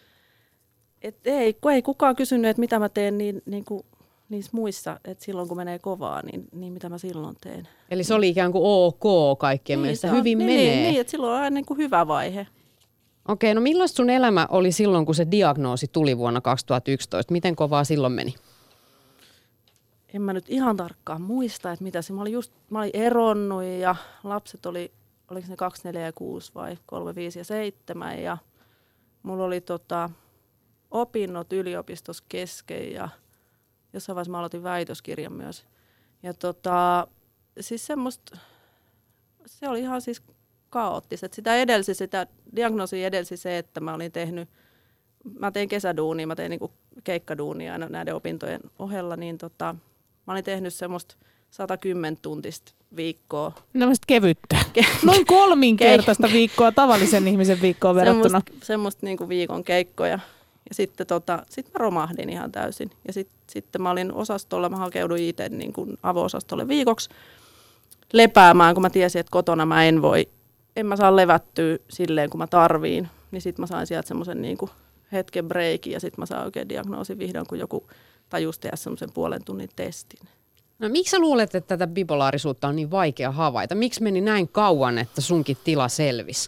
Ei kukaan kysynyt, että mitä mä teen niin kuin niissä muissa, että silloin kun menee kovaa, niin mitä mä silloin teen. Eli se oli ikään kuin ok kaikkien mielestä, hyvin menee. Niin, että silloin on aina niin kuin hyvä vaihe. Okei, no millaista sun elämä oli silloin, kun se diagnoosi tuli vuonna 2011? Miten kovaa silloin meni? En mä nyt ihan tarkkaan muista, että mitä se. Mä olin eronnut ja lapset oliko ne 2, 4 ja 6 vai 3, 5 ja 7 ja mulla oli opinnot yliopistossa kesken ja jossain vaiheessa mä aloitin väitöskirjan myös. Ja siis se oli ihan siis kaoottista. Sitä diagnoosia edelsi se, että mä olin tehnyt mä tein kesäduunia, mä tein niinku keikkaduunia aina näiden opintojen ohella, niin mä olin tehnyt semmoista 110 tuntista viikkoa. No kevyttä. Noin 3-kertaista viikkoa tavallisen ihmisen viikkoon verrattuna. Semmoista niinku viikon keikkoja. Ja sitten sit mä romahdin ihan täysin. Ja sitten mä olin osastolla, mä hakeuduin itse niin kuin avo-osastolle viikoksi lepäämään, kun mä tiesin, että kotona mä en mä saa levättyä silleen, kun mä tarviin. Niin sitten mä sain sieltä semmoisen niin kuin hetken breikin ja sitten mä saan oikein diagnoosin vihdoin, kun joku tajusi tehdä semmoisen 0,5 tunnin testin. No miksi sä luulet, että tätä bipolaarisuutta on niin vaikea havaita? Miksi meni näin kauan, että sunkin tila selvisi?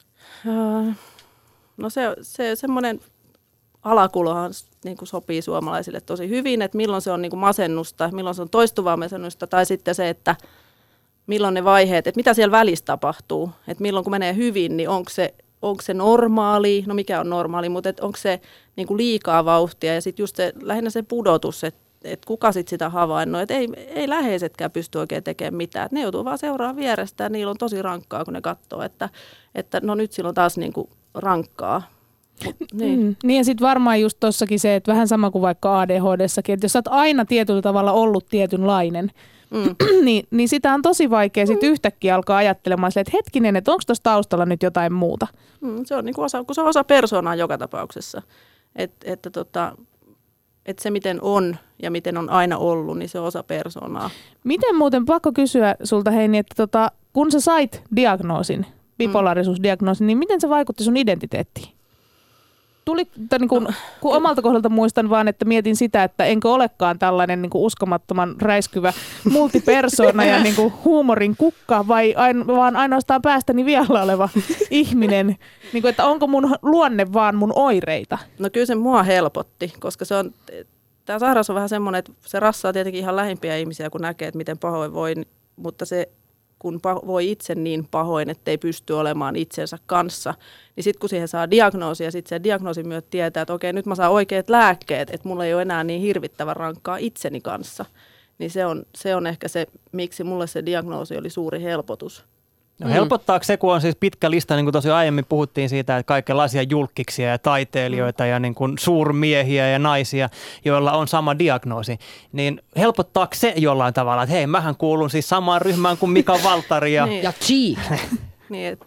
No se semmoinen alakulohan niin kuin sopii suomalaisille tosi hyvin, että milloin se on niin kuin masennusta, milloin se on toistuvaa masennusta, tai sitten se, että milloin ne vaiheet, että mitä siellä välissä tapahtuu, että milloin kun menee hyvin, niin onko se normaali, no mikä on normaali, mutta onko se niin kuin liikaa vauhtia, ja sitten just lähinnä se pudotus, että kuka sitten sitä havainnoi, että ei läheisetkään pysty oikein tekemään mitään, että ne joutuu vaan seuraamaan vierestä, ja niillä on tosi rankkaa, kun ne katsoo, että no nyt sillä on taas niin kuin rankkaa. Niin ja sitten varmaan just tossakin se, että vähän sama kuin vaikka ADHDssakin, että jos sä oot aina tietyllä tavalla ollut tietynlainen, niin sitä on tosi vaikea sitten yhtäkkiä alkaa ajattelemaan silleen, että hetkinen, että onko tuossa taustalla nyt jotain muuta. Se on niin kuin kun se on osa persoonaa joka tapauksessa, että se miten on ja miten on aina ollut, niin se on osa persoonaa. Miten muuten, pakko kysyä sulta Heini, että kun sä sait diagnoosin, bipolaarisuusdiagnoosin, niin miten se vaikutti sun identiteettiin? Kun omalta kohdalta muistan vaan, että mietin sitä, että enkö olekaan tällainen niin kuin uskomattoman räiskyvä multipersona ja niin kuin huumorin kukka, vai vaan ainoastaan päästäni vialla oleva ihminen. Niin kuin, että onko mun luonne vaan mun oireita? No kyllä se mua helpotti, koska tämä sairaus on vähän semmoinen, että se rassaa tietenkin ihan lähimpiä ihmisiä, kun näkee, että miten pahoin voi, mutta se kun voi itse niin pahoin, ettei pysty olemaan itsensä kanssa, niin sitten kun siihen saa diagnoosi ja sitten se diagnoosin myötä tietää, että okei, nyt mä saan oikeat lääkkeet, että mulla ei ole enää niin hirvittävän rankkaa itseni kanssa, niin se on ehkä se, miksi mulle se diagnoosi oli suuri helpotus. No helpottaako se, kun on siis pitkä lista, niin kuin tosiaan aiemmin puhuttiin siitä, että kaikenlaisia julkkiksia ja taiteilijoita ja niin kuin suurmiehiä ja naisia, joilla on sama diagnoosi, niin helpottaako se jollain tavalla, että hei, mähän kuulun siis samaan ryhmään kuin Mika Valtari ja Chi. Niin,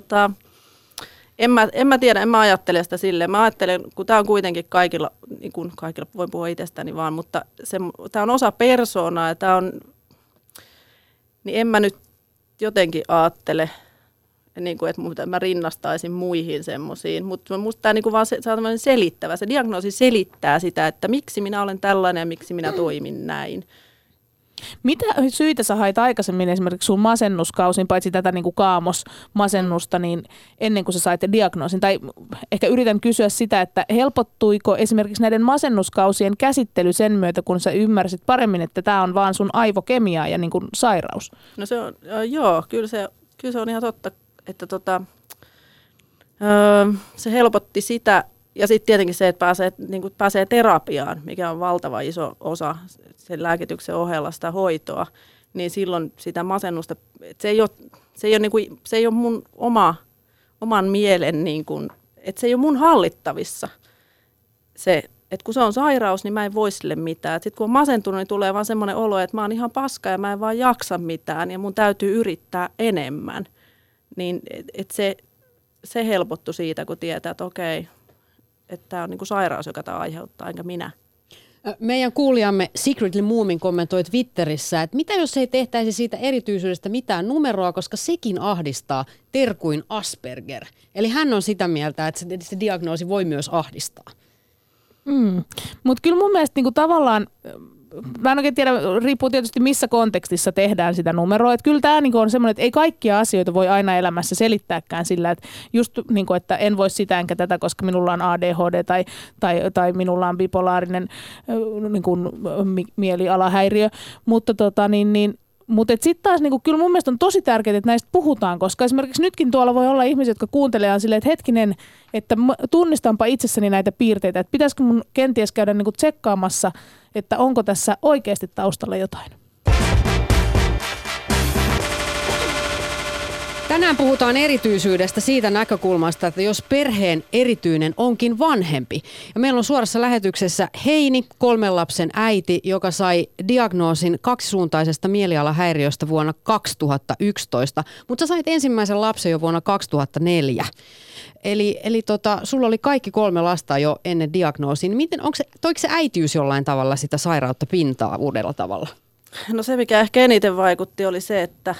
en mä tiedä, en mä ajattele sitä silleen. Mä ajattelen, kun tämä on kuitenkin kaikilla, niin kuin kaikilla voin puhua itsestäni vaan, mutta tämä on osa persoonaa ja tämä on, niin en mä nyt jotenkin ajattele, niin kuin, että mä rinnastaisin muihin semmoisiin, mutta musta tämä niin vaan se on selittävä. Se diagnoosi selittää sitä, että miksi minä olen tällainen ja miksi minä toimin näin. Mitä syitä sä hait aikaisemmin esimerkiksi sun masennuskausin, paitsi tätä niin kuin kaamosmasennusta, niin ennen kuin sä sait diagnoosin? Tai ehkä yritän kysyä sitä, että helpottuiko esimerkiksi näiden masennuskausien käsittely sen myötä, kun sä ymmärsit paremmin, että tämä on vaan sun aivokemiaa ja niin kuin sairaus? No se on, joo, kyllä se on ihan totta, että se helpotti sitä. Ja sitten tietenkin se, että pääsee terapiaan, mikä on valtava iso osa sen lääkityksen ohella sitä hoitoa, niin silloin sitä masennusta, se ei ole mun oman mielen, niin kuin, että se ei ole mun hallittavissa. Että kun se on sairaus, niin mä en voi sille mitään. Sitten kun on masentunut, niin tulee vaan semmoinen olo, että mä oon ihan paska ja mä en vaan jaksa mitään ja mun täytyy yrittää enemmän. Niin että se helpottui siitä, kun tietää, että okei, että tämä on niin kuin sairaus, joka tämä aiheuttaa, enkä minä. Meidän kuulijamme Secretly Moomin kommentoi Twitterissä, että mitä jos ei tehtäisi siitä erityisyydestä mitään numeroa, koska sekin ahdistaa terkuin Asperger. Eli hän on sitä mieltä, että se diagnoosi voi myös ahdistaa. Mutta kyllä mun mielestä niinku tavallaan, mä en oikein tiedä, riippuu tietysti missä kontekstissa tehdään sitä numeroa. Että kyllä tämä niinku on semmoinen, että ei kaikkia asioita voi aina elämässä selittääkään sillä, että just niinku, että en voi sitä enkä tätä, koska minulla on ADHD tai minulla on bipolaarinen niinku, mielialahäiriö. Mutta mutta sitten taas niinku, kyllä mun mielestä on tosi tärkeää, että näistä puhutaan, koska esimerkiksi nytkin tuolla voi olla ihmisiä, jotka kuuntelevat silleen, että hetkinen, että tunnistanpa itsessäni näitä piirteitä, että pitäisikö mun kenties käydä niinku tsekkaamassa, että onko tässä oikeasti taustalla jotain. Tänään puhutaan erityisyydestä siitä näkökulmasta, että jos perheen erityinen onkin vanhempi. Ja meillä on suorassa lähetyksessä Heini, 3 lapsen äiti, joka sai diagnoosin kaksisuuntaisesta mielialahäiriöstä vuonna 2011, mutta sä sait ensimmäisen lapsen jo vuonna 2004. Eli sulla oli kaikki 3 lasta jo ennen diagnoosin. Toiko se äitiys jollain tavalla sitä sairautta pintaa uudella tavalla? No se, mikä ehkä eniten vaikutti, oli se, että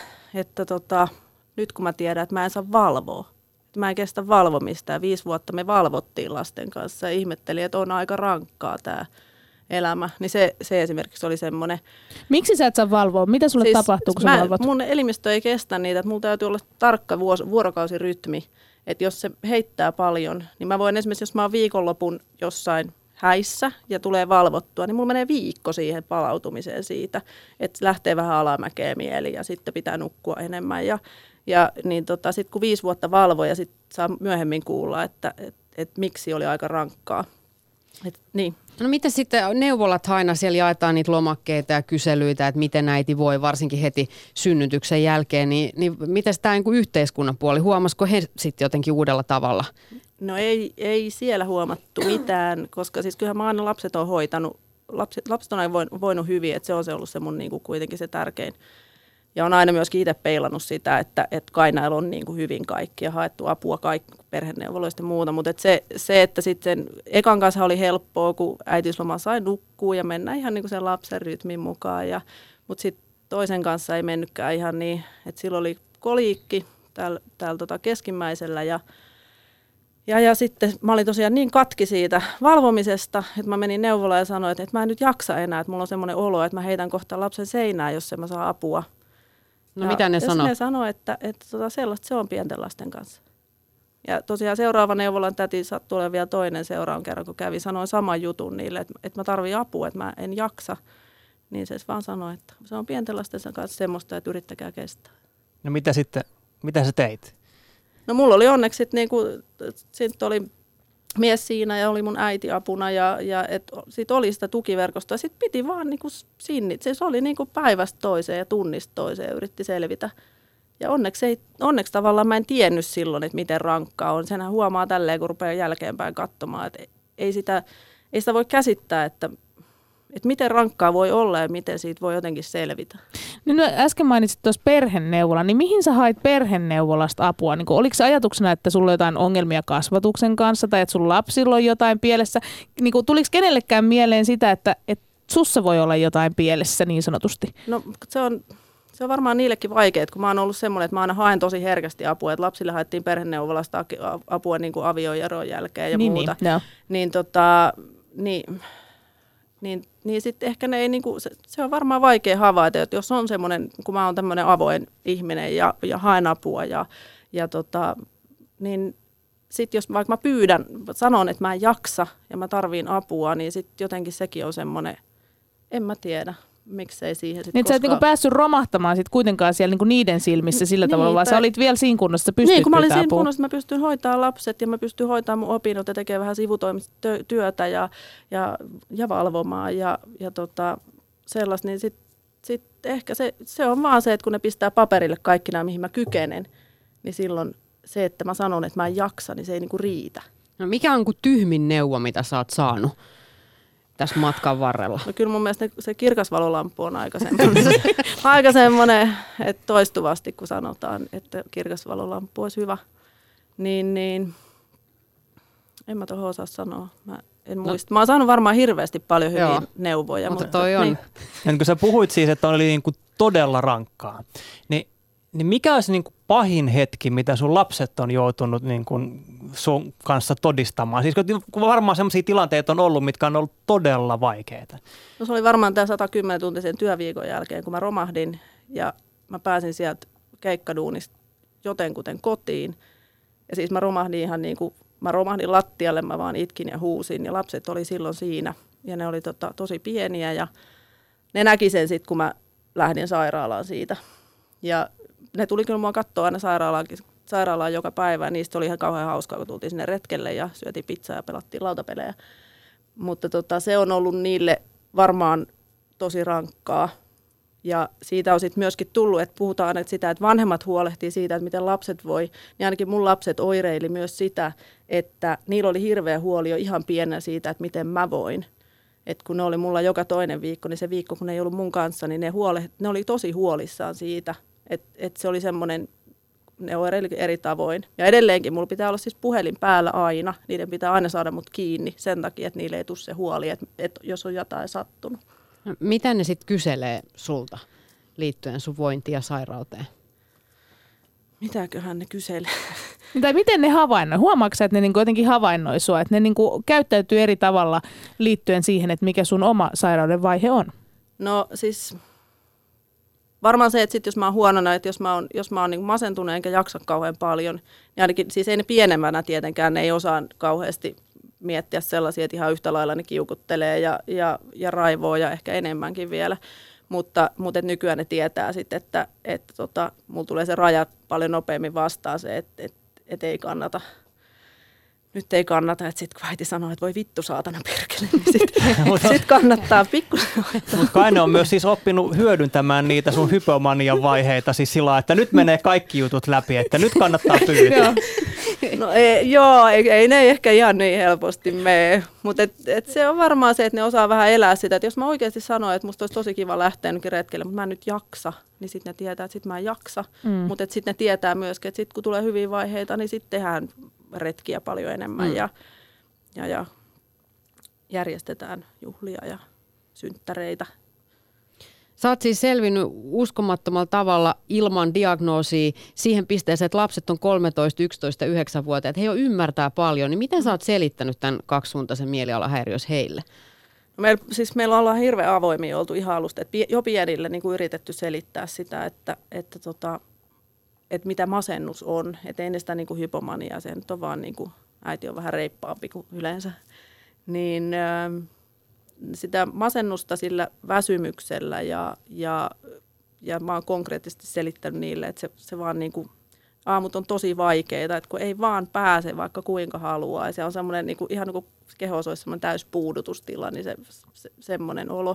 nyt kun mä tiedän, että mä en saa valvoa. Mä en kestä valvomista ja 5 vuotta me valvottiin lasten kanssa ja ihmettelin, että on aika rankkaa tämä elämä. Niin se esimerkiksi oli semmoinen. Miksi sä et saa valvoa? Mitä sulle tapahtuu, kun sä valvot? Mun elimistö ei kestä niitä, että mulla täytyy olla tarkka vuorokausirytmi. Että jos se heittää paljon, niin mä voin esimerkiksi, jos mä oon viikonlopun jossain häissä ja tulee valvottua, niin mulla menee viikko siihen palautumiseen siitä, että lähtee vähän alamäkeä mieli ja sitten pitää nukkua enemmän. Ja niin sitten kun 5 vuotta valvoi ja sitten saa myöhemmin kuulla, että miksi oli aika rankkaa. Niin. No miten sitten neuvolat aina siellä jaetaan niitä lomakkeita ja kyselyitä, että miten äiti voi varsinkin heti synnytyksen jälkeen, niin miten tämä niin kuin yhteiskunnan puoli, huomasiko he sitten jotenkin uudella tavalla? No ei siellä huomattu mitään, koska siis kyllähän mä aina lapset on hoitanut, lapset on aina voinut hyvin, että se on ollut se mun niin kuin kuitenkin se tärkein. Ja on aina myöskin itse peilannut sitä, että Kainailla on niin kuin hyvin kaikki ja haettu apua perheneuvoloista ja muuta. Mutta se, että sitten ekan kanssa oli helppoa, kun äitiysloma sai nukkua ja mennä ihan niin kuin sen lapsen rytmin mukaan. Mutta sitten toisen kanssa ei mennytkään ihan niin, että silloin oli koliikki täällä keskimmäisellä ja sitten mä olin tosiaan niin katki siitä valvomisesta, että mä menin neuvolaan ja sanoin, että mä en nyt jaksa enää, että mulla on semmoinen olo, että mä heitän kohta lapsen seinään, jos en mä saa apua. No mitä ne sanoo? Ne sanoo, että sellaista se on pienten lasten kanssa. Ja tosiaan seuraava neuvolan täti sattui olemaan vielä toinen seuraavan kerran, kun kävi, sanoin saman jutun niille, että mä tarvitsen apua, että mä en jaksa. Niin se vaan sanoi, että se on pienten lasten kanssa semmoista, että yrittäkää kestää. No mitä sä teit? No mulla oli onneksi sitten oli mies siinä ja oli mun äiti apuna ja sitten oli sitä tukiverkostoa. Sitten piti vaan niinku sinnit. Se oli niinku päivästä toiseen ja tunnista toiseen ja yritti selvitä. Ja onneksi tavallaan mä en tiennyt silloin, että miten rankkaa on. Senhän huomaa tälleen, kun rupeaa jälkeenpäin katsomaan. Että ei sitä voi käsittää, että miten rankkaa voi olla ja miten siitä voi jotenkin selvitä. No äsken mainitsit tuossa perheneuvolan, niin mihin sä hait perheneuvolasta apua? Niin oliko se ajatuksena, että sulla on jotain ongelmia kasvatuksen kanssa tai että sun lapsilla on jotain pielessä? Niin tuliko kenellekään mieleen sitä, että sussa voi olla jotain pielessä niin sanotusti? No se on varmaan niillekin vaikea, kun mä oon ollut semmoinen, että mä aina haen tosi herkästi apua, että lapsille haettiin perheneuvolasta apua niin kuin avioeron jälkeen ja muuta. Niin sitten ehkä ne ei, niinku, se on varmaan vaikea havaita, että jos on semmoinen, kun mä oon tämmöinen avoin ihminen ja haen apua niin sitten jos vaikka mä sanon, että mä en jaksa ja mä tarviin apua, niin sitten jotenkin sekin on semmoinen, en mä tiedä. Miksei siihen sitten niin, sä et niinku päässyt romahtamaan sit kuitenkaan siellä niinku niiden silmissä sillä tavalla, vaan sä olit vielä siinä kunnossa, että pystyt niin, kun mä olin siinä kunnossa, mä pystyn hoitamaan lapset ja mä pystyn hoitamaan mun opinnot ja tekemään vähän sivutoimistyötä ja valvomaan ja sellaista, niin sit ehkä se on vaan se, että kun ne pistää paperille kaikki nämä, mihin mä kykenen, niin silloin se, että mä sanon, että mä en jaksa, niin se ei niinku riitä. No mikä on tyhmin neuvo, mitä sä oot saanut tässä matkan varrella? No kyllä mun mielestä se kirkasvalolamppu on aika semmoinen, että toistuvasti kun sanotaan, että kirkasvalolamppu olisi hyvä, niin en mä tuohon osaa sanoa. Mä en muista. Mä oon saanut varmaan hirveästi paljon hyviä neuvoja. Mutta toi on. Niin. Ja kun sä puhuit siis, että oli niin kuin todella rankkaa, niin mikä olisi niin kuin pahin hetki, mitä sun lapset on joutunut niin kuin sun kanssa todistamaan? Siis kun varmaan sellaisia tilanteita on ollut, mitkä on ollut todella vaikeita. No se oli varmaan tämä 110-tuntisen työviikon jälkeen, kun mä romahdin ja mä pääsin sieltä keikkaduunista jotenkuten kotiin. Ja siis mä romahdin ihan niin kuin, mä romahdin lattialle, mä vaan itkin ja huusin ja lapset oli silloin siinä. Ja ne oli tosi pieniä ja ne näki sen sitten, kun mä lähdin sairaalaan siitä. Ja ne tuli kyllä mua katsoa aina sairaalaan joka päivä ja niistä oli ihan kauhean hauskaa, kun tultiin sinne retkelle ja syötiin pizzaa ja pelattiin lautapelejä. Mutta se on ollut niille varmaan tosi rankkaa. Ja siitä on sitten myöskin tullut, että puhutaan että sitä, että vanhemmat huolehtii siitä, että miten lapset voi. Niin ainakin mun lapset oireili myös sitä, että niillä oli hirveä huoli jo ihan pienenä siitä, että miten mä voin. Että kun ne oli mulla joka toinen viikko, niin se viikko kun ne ei ollut mun kanssa, niin ne oli tosi huolissaan siitä. Että se oli semmoinen, ne oireili eri tavoin. Ja edelleenkin mulla pitää olla siis puhelin päällä aina. Niiden pitää aina saada mut kiinni sen takia, että niille ei tule se huoli, että jos on jotain sattunut. Mitä ne sitten kyselee sulta liittyen sun vointiin ja sairauteen? Mitäköhän ne kyselee? Tai miten ne havainnoi? Huomaatko sä, että ne niinku jotenkin havainnoi sua? Että ne niinku käyttäytyy eri tavalla liittyen siihen, että mikä sun oma sairauden vaihe on? No siis varmaan se, että sit jos mä oon huonona, että jos mä oon niin masentunut enkä jaksa kauhean paljon, niin ainakin siis ei ne pienemmänä tietenkään, ne ei osaa kauheasti miettiä sellaisia, että ihan yhtä lailla ne kiukuttelee ja raivoo ja ehkä enemmänkin vielä. Mutta nykyään ne tietää sitten, että mulla tulee se raja paljon nopeammin vastaan se, että ei kannata. Nyt ei kannata, että sitten kun äiti sanoo, että voi vittu saatana perkele, niin sit kannattaa pikkusen hoitaa. Mutta kai ne on myös siis oppinut hyödyntämään niitä sun hypomanian vaiheita siis sillä että nyt menee kaikki jutut läpi, että nyt kannattaa pyytää. No ei ne ehkä ihan niin helposti mene, mutta se on varmaan se, että ne osaa vähän elää sitä, että jos mä oikeasti sanon, että musta olisi tosi kiva lähteä nytkin retkelle, mutta mä en nyt jaksa, niin sitten ne tietää, että sitten mä en jaksa, mutta sitten ne tietää myöskin, että sitten kun tulee hyviä vaiheita, niin sitten tehdään retkiä paljon enemmän ja järjestetään juhlia ja synttäreitä. Sä oot siis selvinnyt uskomattomalla tavalla ilman diagnoosia siihen pisteeseen, että lapset on 13, 11, 9-vuotiaat. He jo ymmärtää paljon. Niin miten sä oot selittänyt tämän kaksisuuntaisen mielialahäiriös heille? No meillä ollaan hirveän avoimia oltu ihan alusta. Et jo pienille niin kuin yritetty selittää sitä, että mitä masennus on. Että ei ne sitä niin kuin hypomaniaa, se nyt on vaan niin kuin, äiti on vähän reippaampi kuin yleensä. Niin sitä masennusta sillä väsymyksellä ja mä oon konkreettisesti selittänyt niille, että se vaan niin kuin, aamut on tosi vaikeita, että kun ei vaan pääse vaikka kuinka haluaa. Ja se on semmoinen niin kuin, ihan niin kuin kehossa olisi semmoinen täyspuudutustila, niin semmoinen olo.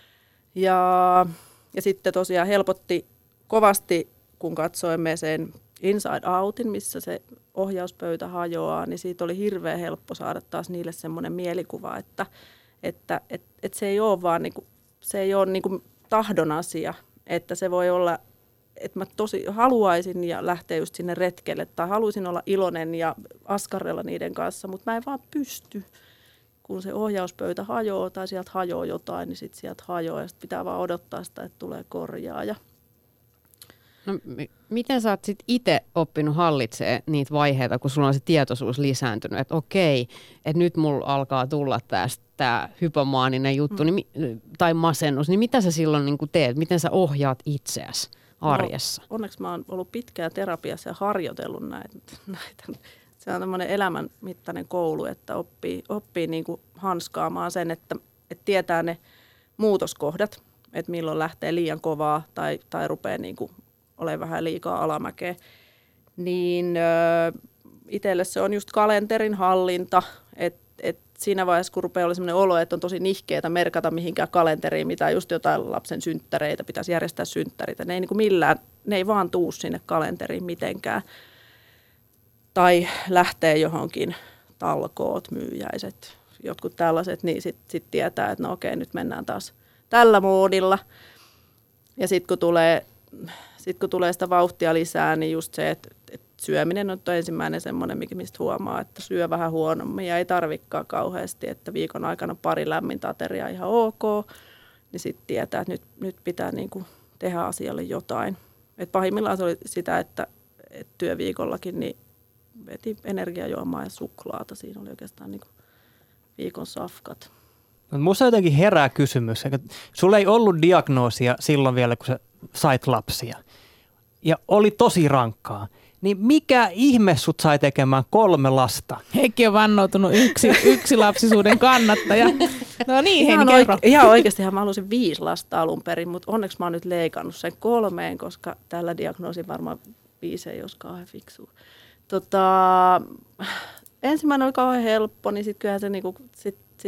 Ja sitten tosiaan helpotti kovasti, kun katsoimme sen Inside Outin, missä se ohjauspöytä hajoaa, niin siitä oli hirveän helppo saada taas niille semmoinen mielikuva, että se ei ole vaan niinku, se ei ole niinku tahdon asia, että se voi olla, että mä tosi haluaisin ja lähteä just sinne retkelle tai haluaisin olla iloinen ja askarrella niiden kanssa, mutta mä en vaan pysty, kun se ohjauspöytä hajoaa tai sieltä hajoaa jotain, niin sitten sieltä hajoaa ja sit pitää vaan odottaa sitä, että tulee korjaaja. No, miten sä oot sit itse oppinut hallitsemaan niitä vaiheita, kun sulla on se tietoisuus lisääntynyt, että okei, että nyt mulla alkaa tulla tää hypomaaninen juttu tai masennus, niin mitä sä silloin niin teet? Miten sä ohjaat itseäsi arjessa? No, onneksi mä oon ollut pitkään terapiassa ja harjoitellut näitä. Se on tämmöinen elämänmittainen koulu, että oppii niin kuin hanskaamaan sen, että tietää ne muutoskohdat, että milloin lähtee liian kovaa tai rupeaa niin kuin ole vähän liikaa alamäkeä, niin itselle se on just kalenterin hallinta, että siinä vaiheessa, kun rupeaa olla sellainen olo, että on tosi nihkeetä merkata mihinkään kalenteriin, mitä just jotain lapsen synttäreitä, pitäisi järjestää synttäreitä, ne ei niin kuin millään, ne ei vaan tuu sinne kalenteriin mitenkään. Tai lähtee johonkin talkoot, myyjäiset, jotkut tällaiset, niin sit tietää, että no okei, nyt mennään taas tällä moodilla. Ja sitten kun tulee sitä vauhtia lisää, niin just se, että syöminen on ensimmäinen semmoinen, mistä huomaa, että syö vähän huonommin ja ei tarvikaan kauheasti, että viikon aikana pari lämmintä ateriaa ihan ok, niin sitten tietää, että nyt pitää niinku tehdä asialle jotain. Et pahimmillaan se oli sitä, että työviikollakin niin veti energiajuomaa ja suklaata. Siinä oli oikeastaan niinku viikon safkat. Musta jotenkin herää kysymys. Sulla ei ollut diagnoosia silloin vielä, kun sä sait lapsia. Ja oli tosi rankkaa. Niin mikä ihme sut sai tekemään 3 lasta? Heikki on vannoutunut yksi lapsisuuden kannattaja. No niin, Heini, kerro. Ihan oikeastihan mä halusin 5 lasta alun perin, mutta onneksi mä oon nyt leikannut sen 3, koska tällä diagnoosin varmaan 5 ei olisi kauhean fiksua. Ensimmäinen oli kauhean helppo, niin sitten kyllähän se, niinku,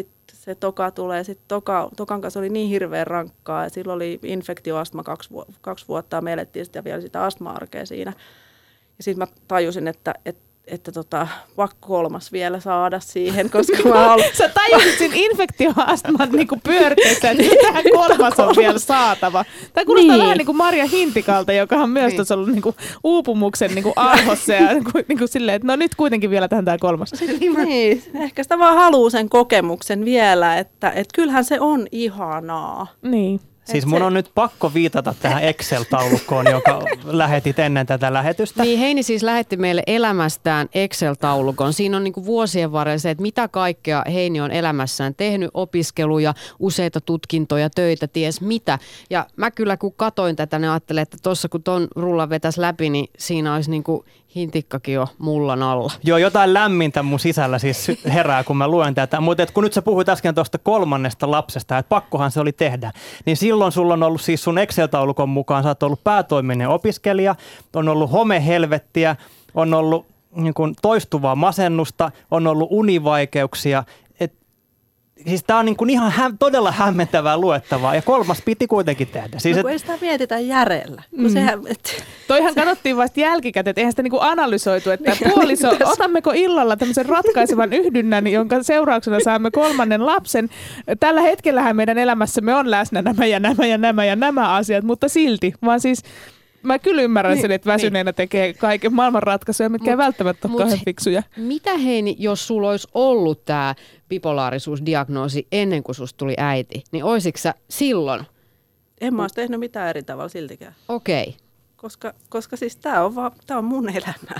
se toka tulee. Sitten tokan kanssa oli niin hirveän rankkaa ja silloin oli infektioastma 2 vuotta ja me elettiin sitä vielä sitä astma-arkea siinä. Ja sitten mä tajusin, että pakko 3 vielä saada siihen, koska mä haluan. Sä tajusit sen infektioastman niinku pyörteessä, että tähän 3 on vielä saatava. Tämä kuulostaa vähän niin kuin Marja Hintikalta, joka on myös tuossa ollut niinku uupumuksen niinku arvossa ja niinku silleen, että no nyt kuitenkin vielä tähän tämä 3. Niin, ehkä sitä vaan haluaa sen kokemuksen vielä, että kyllähän se on ihanaa. Niin. Siis mun on nyt pakko viitata tähän Excel-taulukkoon, joka lähetit ennen tätä lähetystä. Niin, Heini siis lähetti meille elämästään Excel-taulukon. Siinä on niin kuin vuosien varrella se, että mitä kaikkea Heini on elämässään tehnyt, opiskeluja, useita tutkintoja, töitä, ties mitä. Ja mä kyllä kun katoin tätä, niin ajattelin, että tuossa kun ton rullan vetäisi läpi, niin siinä olisi niin kuin hintikkakin jo mullan alla. Joo, jotain lämmintä mun sisällä siis herää, kun mä luen tätä. Mutta kun nyt sä puhuit äsken tuosta 3. lapsesta, että pakkohan se oli tehdä, niin silloin sulla on ollut siis sun Excel-taulukon mukaan, sä oot ollut päätoiminen opiskelija, on ollut homehelvettiä, on ollut niin kuin toistuvaa masennusta, on ollut univaikeuksia. Siis tää on niin kuin ihan todella hämmentävää luettavaa ja 3 piti kuitenkin tehdä. Siis kun ei sitä mietitä järjellä. Sehän, Toihan katsottiin vasta jälkikäteen, että eihän sitä niinku analysoitu, että puoliso, otammeko illalla tämmöisen ratkaisevan yhdynnän, jonka seurauksena saamme 3. lapsen. Tällä hetkellähän meidän elämässämme on läsnä nämä asiat, mutta silti, vaan siis mä kyllä ymmärrän sen, että väsyneenä tekee kaiken maailman ratkaisuja, mitkä ei välttämättä ole kauhean fiksuja. Mitä Heini, jos sulla olisi ollut tämä bipolaarisuusdiagnoosi ennen kuin susta tuli äiti, niin olisitko sä silloin? En mä olisi tehnyt mitään eri tavalla siltikään. Okei. Koska siis tää on mun elämä.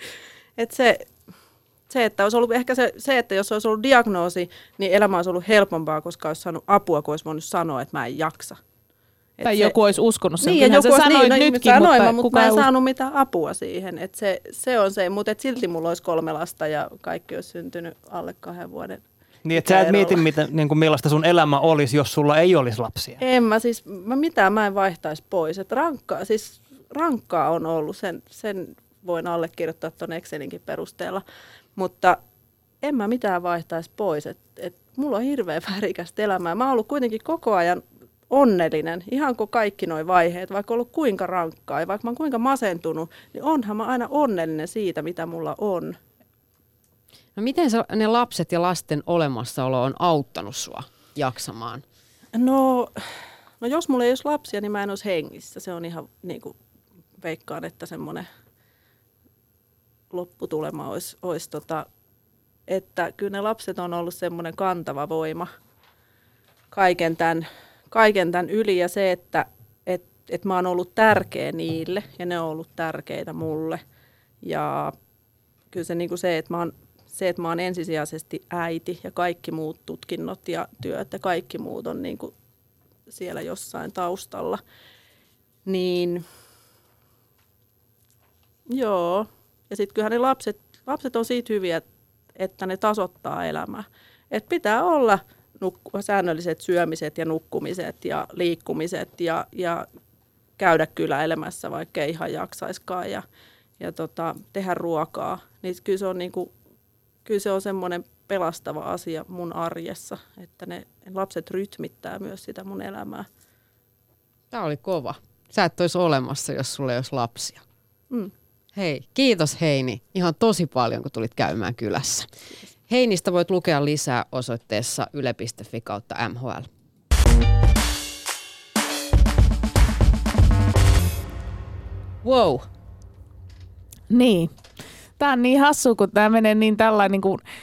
Se, että olisi ollut ehkä se, että jos olisi ollut diagnoosi, niin elämä olisi ollut helpompaa, koska olisi saanut apua, kun olisi voinut sanoa, että mä en jaksa. Tai joku olisi uskonut sen. Niin, ja joku sanoit nytkin, mutta mä en saanut mitään apua siihen. Se on se, mutta silti mulla olisi 3 lasta ja kaikki olisi syntynyt alle 2 vuoden. Niin, että sä et mieti, niin millaista sun elämä olisi, jos sulla ei olisi lapsia. Mä en vaihtaisi pois. Et rankkaa on ollut, sen voin allekirjoittaa tuon Excelinkin perusteella, mutta en mä mitään vaihtaisi pois. Et mulla on hirveän värikästä elämää. Mä oon ollut kuitenkin koko ajan onnellinen, ihan kuin kaikki nuo vaiheet, vaikka ollut kuinka rankkaa ja vaikka mä oon kuinka masentunut, niin onhan mä aina onnellinen siitä, mitä mulla on. No miten ne lapset ja lasten olemassaolo on auttanut sua jaksamaan? No jos mulla ei olisi lapsia, niin mä en olisi hengissä. Se on ihan niin kuin veikkaan, että semmoinen lopputulema olisi että kyllä ne lapset on ollut semmoinen kantava voima kaiken tämän yli ja se, että mä oon ollut tärkeä niille ja ne on ollut tärkeitä mulle. Ja kyllä se, niin kuin se, että mä oon ensisijaisesti äiti ja kaikki muut tutkinnot ja työt ja kaikki muut on niin kuin siellä jossain taustalla. Niin joo. Ja sitten kyllähän ne lapset on siitä hyviä, että ne tasoittaa elämää. Että pitää olla säännölliset syömiset ja nukkumiset ja liikkumiset ja käydä kyläilemässä, vaikka ei ihan jaksaiskaan ja tehdä ruokaa. Niin kyllä se on semmoinen pelastava asia mun arjessa, että ne lapset rytmittää myös sitä mun elämää. Tämä oli kova. Sä et olisi olemassa, jos sulla ei olisi lapsia. Mm. Hei, kiitos Heini ihan tosi paljon, kun tulit käymään kylässä. Heinistä voit lukea lisää osoitteessa yle.fi/MHL. Wow. Niin. Tämä on niin hassu, kun tämä menee niin tällainen,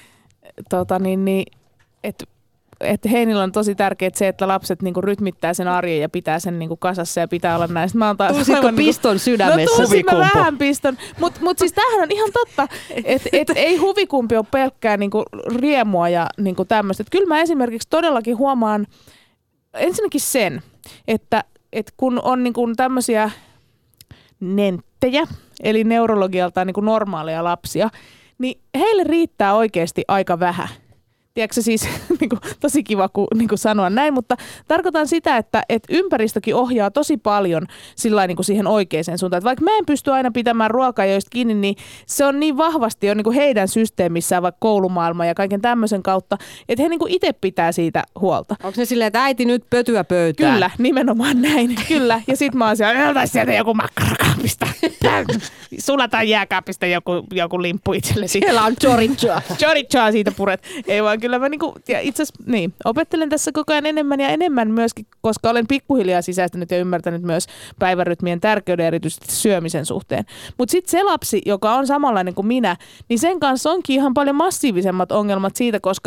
että Heinillä on tosi tärkeää se, että lapset niinku rytmittää sen arjen ja pitää sen niinku kasassa ja pitää olla näistä. Mä oon taas tulisitko piston sydämessä? No tulisin mä vähän piston. Mut siis tämähän on ihan totta, että ei huvikumpi ole pelkkää niinku riemua ja niinku tämmöistä. Kyllä mä esimerkiksi todellakin huomaan ensinnäkin sen, että kun on niinku tämmöisiä nenttejä, eli neurologialtaan niinku normaaleja lapsia, niin heille riittää oikeasti aika vähän. Tiedätkö siis, tosi kiva sanoa näin, mutta tarkoitan sitä, että ympäristökin ohjaa tosi paljon sillä siihen oikeaan suuntaan. Että vaikka mä en pysty aina pitämään ruokajoista kiinni, niin se on niin vahvasti jo heidän systeemissään, vaikka koulumaailma ja kaiken tämmöisen kautta, että he itse pitää siitä huolta. Onko ne silleen, että äiti nyt pötyä pöytään? Kyllä, nimenomaan näin. Kyllä. Ja sit mä oon siellä, sieltä joku makkarakaapista. Sulataan jääkaapista joku limppu itsellesi. Siellä on choricha. Choricha siitä puret. Ei vaan kyllä mä ja itse asiassa opettelen tässä koko ajan enemmän ja enemmän myöskin, koska olen pikkuhiljaa sisäistänyt ja ymmärtänyt myös päivärytmien tärkeyden erityisesti syömisen suhteen. Mutta sitten se lapsi, joka on samanlainen kuin minä, niin sen kanssa onkin ihan paljon massiivisemmat ongelmat siitä, koska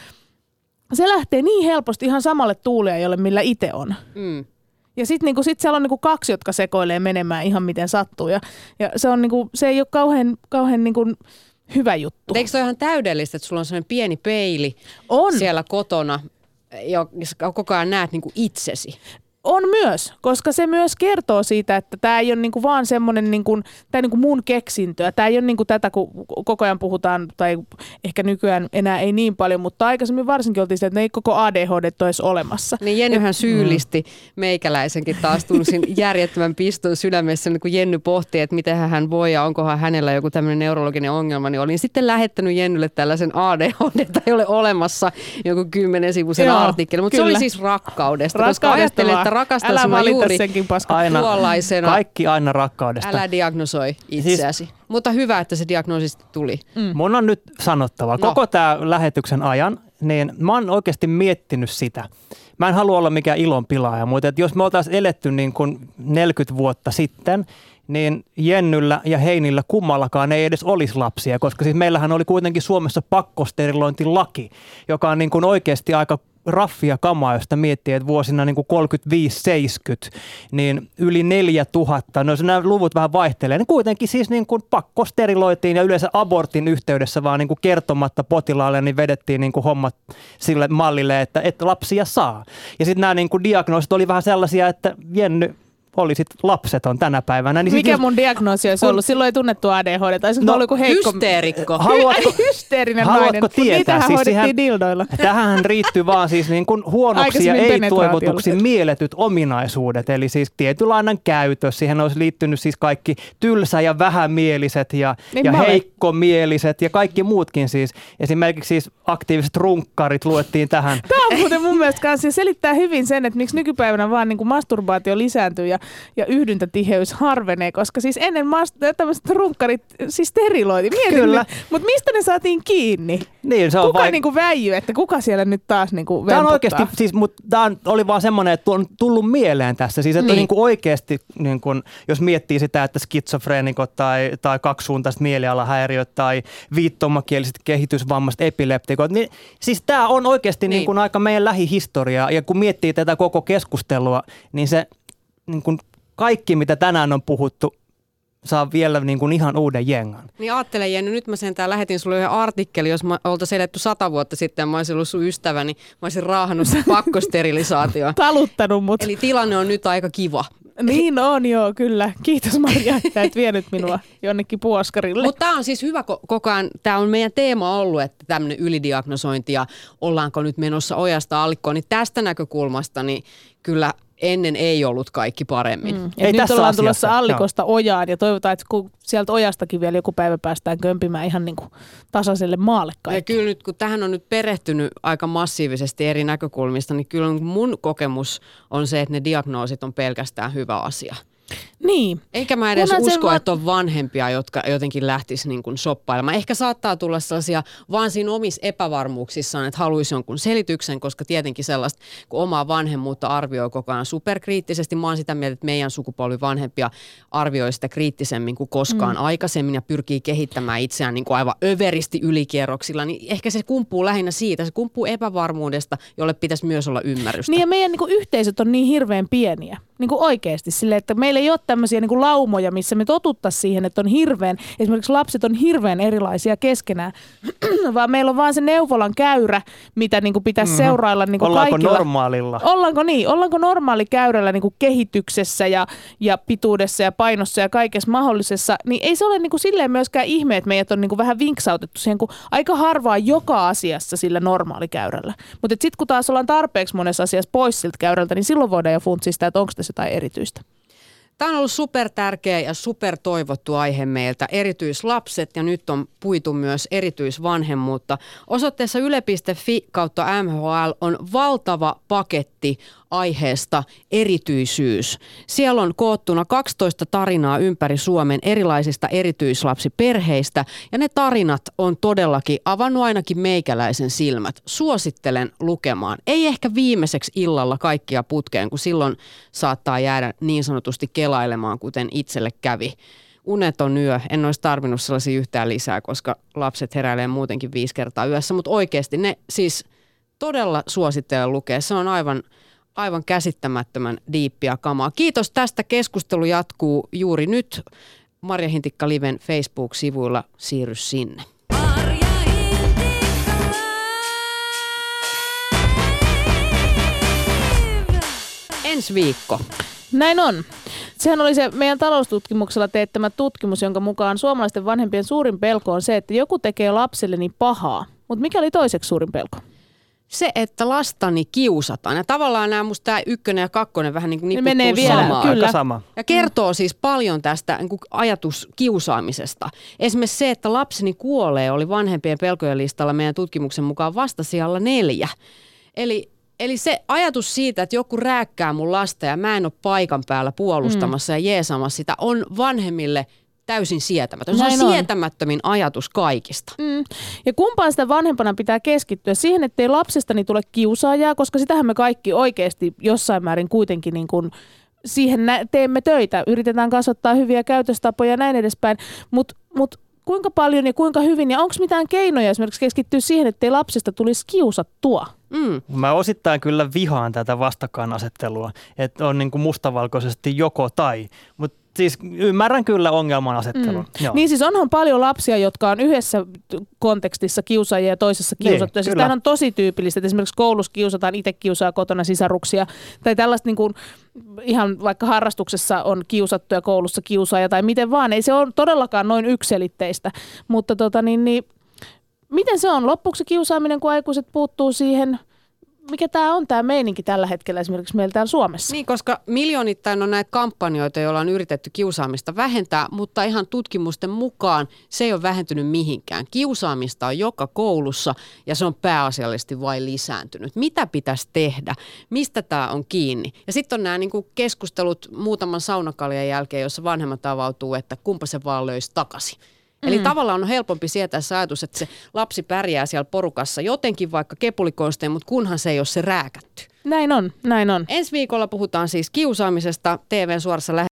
se lähtee niin helposti ihan samalle tuuliajalle, millä itse on. Mm. Ja sitten sit siellä on kaksi, jotka sekoilee menemään ihan miten sattuu. Ja se, on se ei ole kauhean hyvä juttu. Eikö se ole ihan täydellistä, että sulla on sellainen pieni peili siellä kotona, ja koko ajan näet itsesi? On myös, koska se myös kertoo siitä, että tämä ei ole vaan semmoinen mun keksintöä. Tämä ei ole tätä, kun koko ajan puhutaan, tai ehkä nykyään enää ei niin paljon, mutta aikaisemmin varsinkin oltiin sitä, että ne ei koko ADHD olisi olemassa. Niin Jennyhän syyllisti meikäläisenkin taas, tunsin järjettömän piston sydämessä, kun Jenny pohti, että miten hän voi ja onkohan hänellä joku tämmöinen neurologinen ongelma, niin olin sitten lähettänyt Jennylle tällaisen ADHD, ei ole olemassa joku 10-sivuisen artikkeli, mutta se oli siis rakkaudesta, koska ajattelin, että rakastan sinua juuri tuollaisena. Kaikki aina rakkaudesta. Älä diagnosoi itseäsi. Mutta hyvä, että se diagnoosi tuli. Mun on nyt sanottava, koko tämän lähetyksen ajan, niin mä oon oikeasti miettinyt sitä. Mä en halua olla mikään ilonpilaaja, mutta että jos me oltaisiin eletty niin kuin 40 vuotta sitten, niin Jennyllä ja Heinillä kummallakaan ei edes olisi lapsia, koska siis meillähän oli kuitenkin Suomessa pakkosterilointilaki, joka on niin kuin oikeasti aika raffia kamaa, josta miettii, että vuosina niin kuin 35-70, niin yli 4000, no nämä luvut vähän vaihtelee, niin kuitenkin siis niin kuin pakkosteriloitiin ja yleensä abortin yhteydessä vaan niin kuin kertomatta potilaalle, niin vedettiin niin kuin hommat sille mallille, että lapsia saa. Ja sitten nämä niin kuin diagnoosit oli vähän sellaisia, että Jenny olisit lapseton tänä päivänä. Niin mikä mun diagnoosi olisi ollut? Silloin ei tunnettu ADHD, tai se oli kuin heikko. Hysteerikko. Hysteerinen nainen. Haluatko tietää? Niitähän siis hoidettiin dildoilla. Tähän riittyy vaan siis niin kuin huonoksi ja ei-toivotuksi mieletyt ominaisuudet. Eli siis tietynlainen käytös. Siihen olisi liittynyt siis kaikki tylsä- ja vähämieliset ja heikkomieliset ja kaikki muutkin siis. Esimerkiksi siis aktiiviset runkkarit luettiin tähän. Tämä on muuten mun mielestä kanssa selittää hyvin sen, että miksi nykypäivänä vaan niin kuin masturbaatio lisääntyy ja yhdyntätiheys harvenee, koska siis ennen tämmöiset runkkarit siis steriloitiin. Kyllä. Mutta mistä ne saatiin kiinni? Niin, se on kuka niinku väijy, että kuka siellä nyt taas niinku vemputtaa? Tämä on oikeasti, siis, mutta tämä oli vaan semmoinen, että on tullut mieleen tässä. Siis, että niinku oikeasti, niinku, jos miettii sitä, että skitsofreenikot tai kaksisuuntaiset mielialahäiriöt tai viittomakieliset kehitysvammaiset epileptikot, niin siis tämä on oikeasti niinku aika meidän lähihistoriaa. Ja kun miettii tätä koko keskustelua, niin se niin kuin kaikki, mitä tänään on puhuttu, saa vielä niin kuin ihan uuden jengan. Niin ajattele Jenny, nyt mä sentään lähetin sulle yhden artikkeli, jos mä oltaisiin eletty 100 vuotta sitten ja mä olisin ollut sun ystäväni, mä olisin raahannut pakkosterilisaatioon. Taluttanut mut. Eli tilanne on nyt aika kiva. Niin on, joo, kyllä. Kiitos Maria, että et vienyt minua jonnekin puoskarille. Mutta tämä on siis hyvä koko ajan, tämä on meidän teema ollut, että tämmöinen ylidiagnosointi ja ollaanko nyt menossa ojasta allikkoon, niin tästä näkökulmasta niin kyllä ennen ei ollut kaikki paremmin. Ei nyt ollaan tulossa allikosta ojaan ja toivotaan, että kun sieltä ojastakin vielä joku päivä päästään kömpimään ihan niin kuin tasaiselle maalle kaikki. Ja kyllä nyt, kun tähän on nyt perehtynyt aika massiivisesti eri näkökulmista, niin kyllä mun kokemus on se, että ne diagnoosit on pelkästään hyvä asia. Niin. Eikä mä edes usko, että on vanhempia, jotka jotenkin lähtis niin kuin shoppailemaan. Ehkä saattaa tulla sellaisia vaan siinä omissa epävarmuuksissaan, että haluaisi jonkun selityksen, koska tietenkin sellaista, kun omaa vanhemmuutta arvioi koko ajan superkriittisesti. Mä oon sitä mieltä, että meidän sukupolvi vanhempia arvioi sitä kriittisemmin kuin koskaan aikaisemmin ja pyrkii kehittämään itseään niin kuin aivan överisti ylikierroksilla. Niin ehkä se kumpuu lähinnä siitä, se kumpuu epävarmuudesta, jolle pitäisi myös olla ymmärrystä. Niin ja meidän niin kuin yhteisöt on niin hirveän pieniä, niin kuin oikeasti silleen, että meillä ei ole tämmöisiä niin kuin laumoja, missä me totuttaisiin siihen, että esimerkiksi lapset on hirveän erilaisia keskenään, vaan meillä on vaan se neuvolan käyrä, mitä niin kuin pitäisi seurailla niin kuin Ollaanko kaikilla. normaalilla? Ollaanko normaali käyrällä niin kuin kehityksessä ja pituudessa ja painossa ja kaikessa mahdollisessa, niin ei se ole niin kuin silleen myöskään ihme, että meidät on niin kuin vähän vinksautettu siihen, kun aika harvaa joka asiassa sillä normaalikäyrällä. Mutta sitten kun taas ollaan tarpeeksi monessa asiassa pois siltä käyrältä, niin silloin voidaan jo funtsia sitä, että onko tässä jotain erityistä. Tämä on ollut supertärkeä ja supertoivottu aihe meiltä, erityislapset, ja nyt on puitu myös erityisvanhemmuutta. Osoitteessa yle.fi/MHL on valtava paketti aiheesta erityisyys. Siellä on koottuna 12 tarinaa ympäri Suomen erilaisista erityislapsiperheistä, ja ne tarinat on todellakin avannut ainakin meikäläisen silmät. Suosittelen lukemaan. Ei ehkä viimeiseksi illalla kaikkia putkeen, kun silloin saattaa jäädä niin sanotusti kelailemaan, kuten itselle kävi. Uneton yö. En olisi tarvinnut sellaisia yhtään lisää, koska lapset heräilee muutenkin 5 kertaa yössä, mutta oikeasti ne siis todella suosittelen lukea. Se on aivan käsittämättömän diippiä kamaa. Kiitos tästä. Keskustelu jatkuu juuri nyt. Marja Hintikka Liven Facebook-sivuilla. Siirry sinne. Ensi viikko. Näin on. Sehän oli se meidän taloustutkimuksella teettämä tutkimus, jonka mukaan suomalaisten vanhempien suurin pelko on se, että joku tekee lapselleni pahaa. Mutta mikä oli toiseksi suurin pelko? Se, että lastani kiusataan. Ja tavallaan nämä musta tämä 1 ja 2 vähän niin kuin niputtuu menee vielä, samaan. kyllä. Aika sama. Ja kertoo siis paljon tästä niin kuin ajatuskiusaamisesta. Esimerkiksi se, että lapseni kuolee, oli vanhempien pelkojen listalla meidän tutkimuksen mukaan vasta sijalla 4. Eli se ajatus siitä, että joku rääkkää mun lasta ja mä en ole paikan päällä puolustamassa ja jeesaamassa sitä, on vanhemmille täysin sietämätön. Se on sietämättömin ajatus kaikista. Ja kumpaan sitä vanhempana pitää keskittyä siihen, ettei lapsestani tule kiusaajaa, koska sitähän me kaikki oikeasti jossain määrin kuitenkin niin kuin siihen teemme töitä. Yritetään kasvattaa hyviä käytöstapoja ja näin edespäin, mutta kuinka paljon ja kuinka hyvin ja onko mitään keinoja esimerkiksi keskittyä siihen, ettei lapsesta tulisi kiusattua? Mä osittain kyllä vihaan tätä vastakkainasettelua, että on niin kuin mustavalkoisesti joko tai, mutta siis ymmärrän kyllä ongelman asettelun. Niin siis onhan paljon lapsia, jotka on yhdessä kontekstissa kiusaajia ja toisessa kiusattuja. Siis tämähän on tosi tyypillistä, että esimerkiksi koulussa kiusataan, itse kiusaa kotona sisaruksia tai tällaista niin kuin ihan vaikka harrastuksessa on kiusattu ja koulussa kiusaaja tai miten vaan. Ei se ole todellakaan noin yksiselitteistä, mutta miten se on? Loppuuko se kiusaaminen, kun aikuiset puuttuu siihen? Mikä tämä on tämä meininki tällä hetkellä esimerkiksi meillä täällä Suomessa? Niin, koska miljoonittain on näitä kampanjoita, joilla on yritetty kiusaamista vähentää, mutta ihan tutkimusten mukaan se ei ole vähentynyt mihinkään. Kiusaamista on joka koulussa ja se on pääasiallisesti vain lisääntynyt. Mitä pitäisi tehdä? Mistä tämä on kiinni? Ja sitten on nämä niin kuin keskustelut muutaman saunakaljan jälkeen, jossa vanhemmat avautuu, että kumpa se vaan löisi takaisin. Eli tavallaan on helpompi sietää se ajatus, että se lapsi pärjää siellä porukassa jotenkin vaikka kepulikonstein, mutta kunhan se ei ole se rääkätty. Näin on. Ensi viikolla puhutaan siis kiusaamisesta TVn suorassa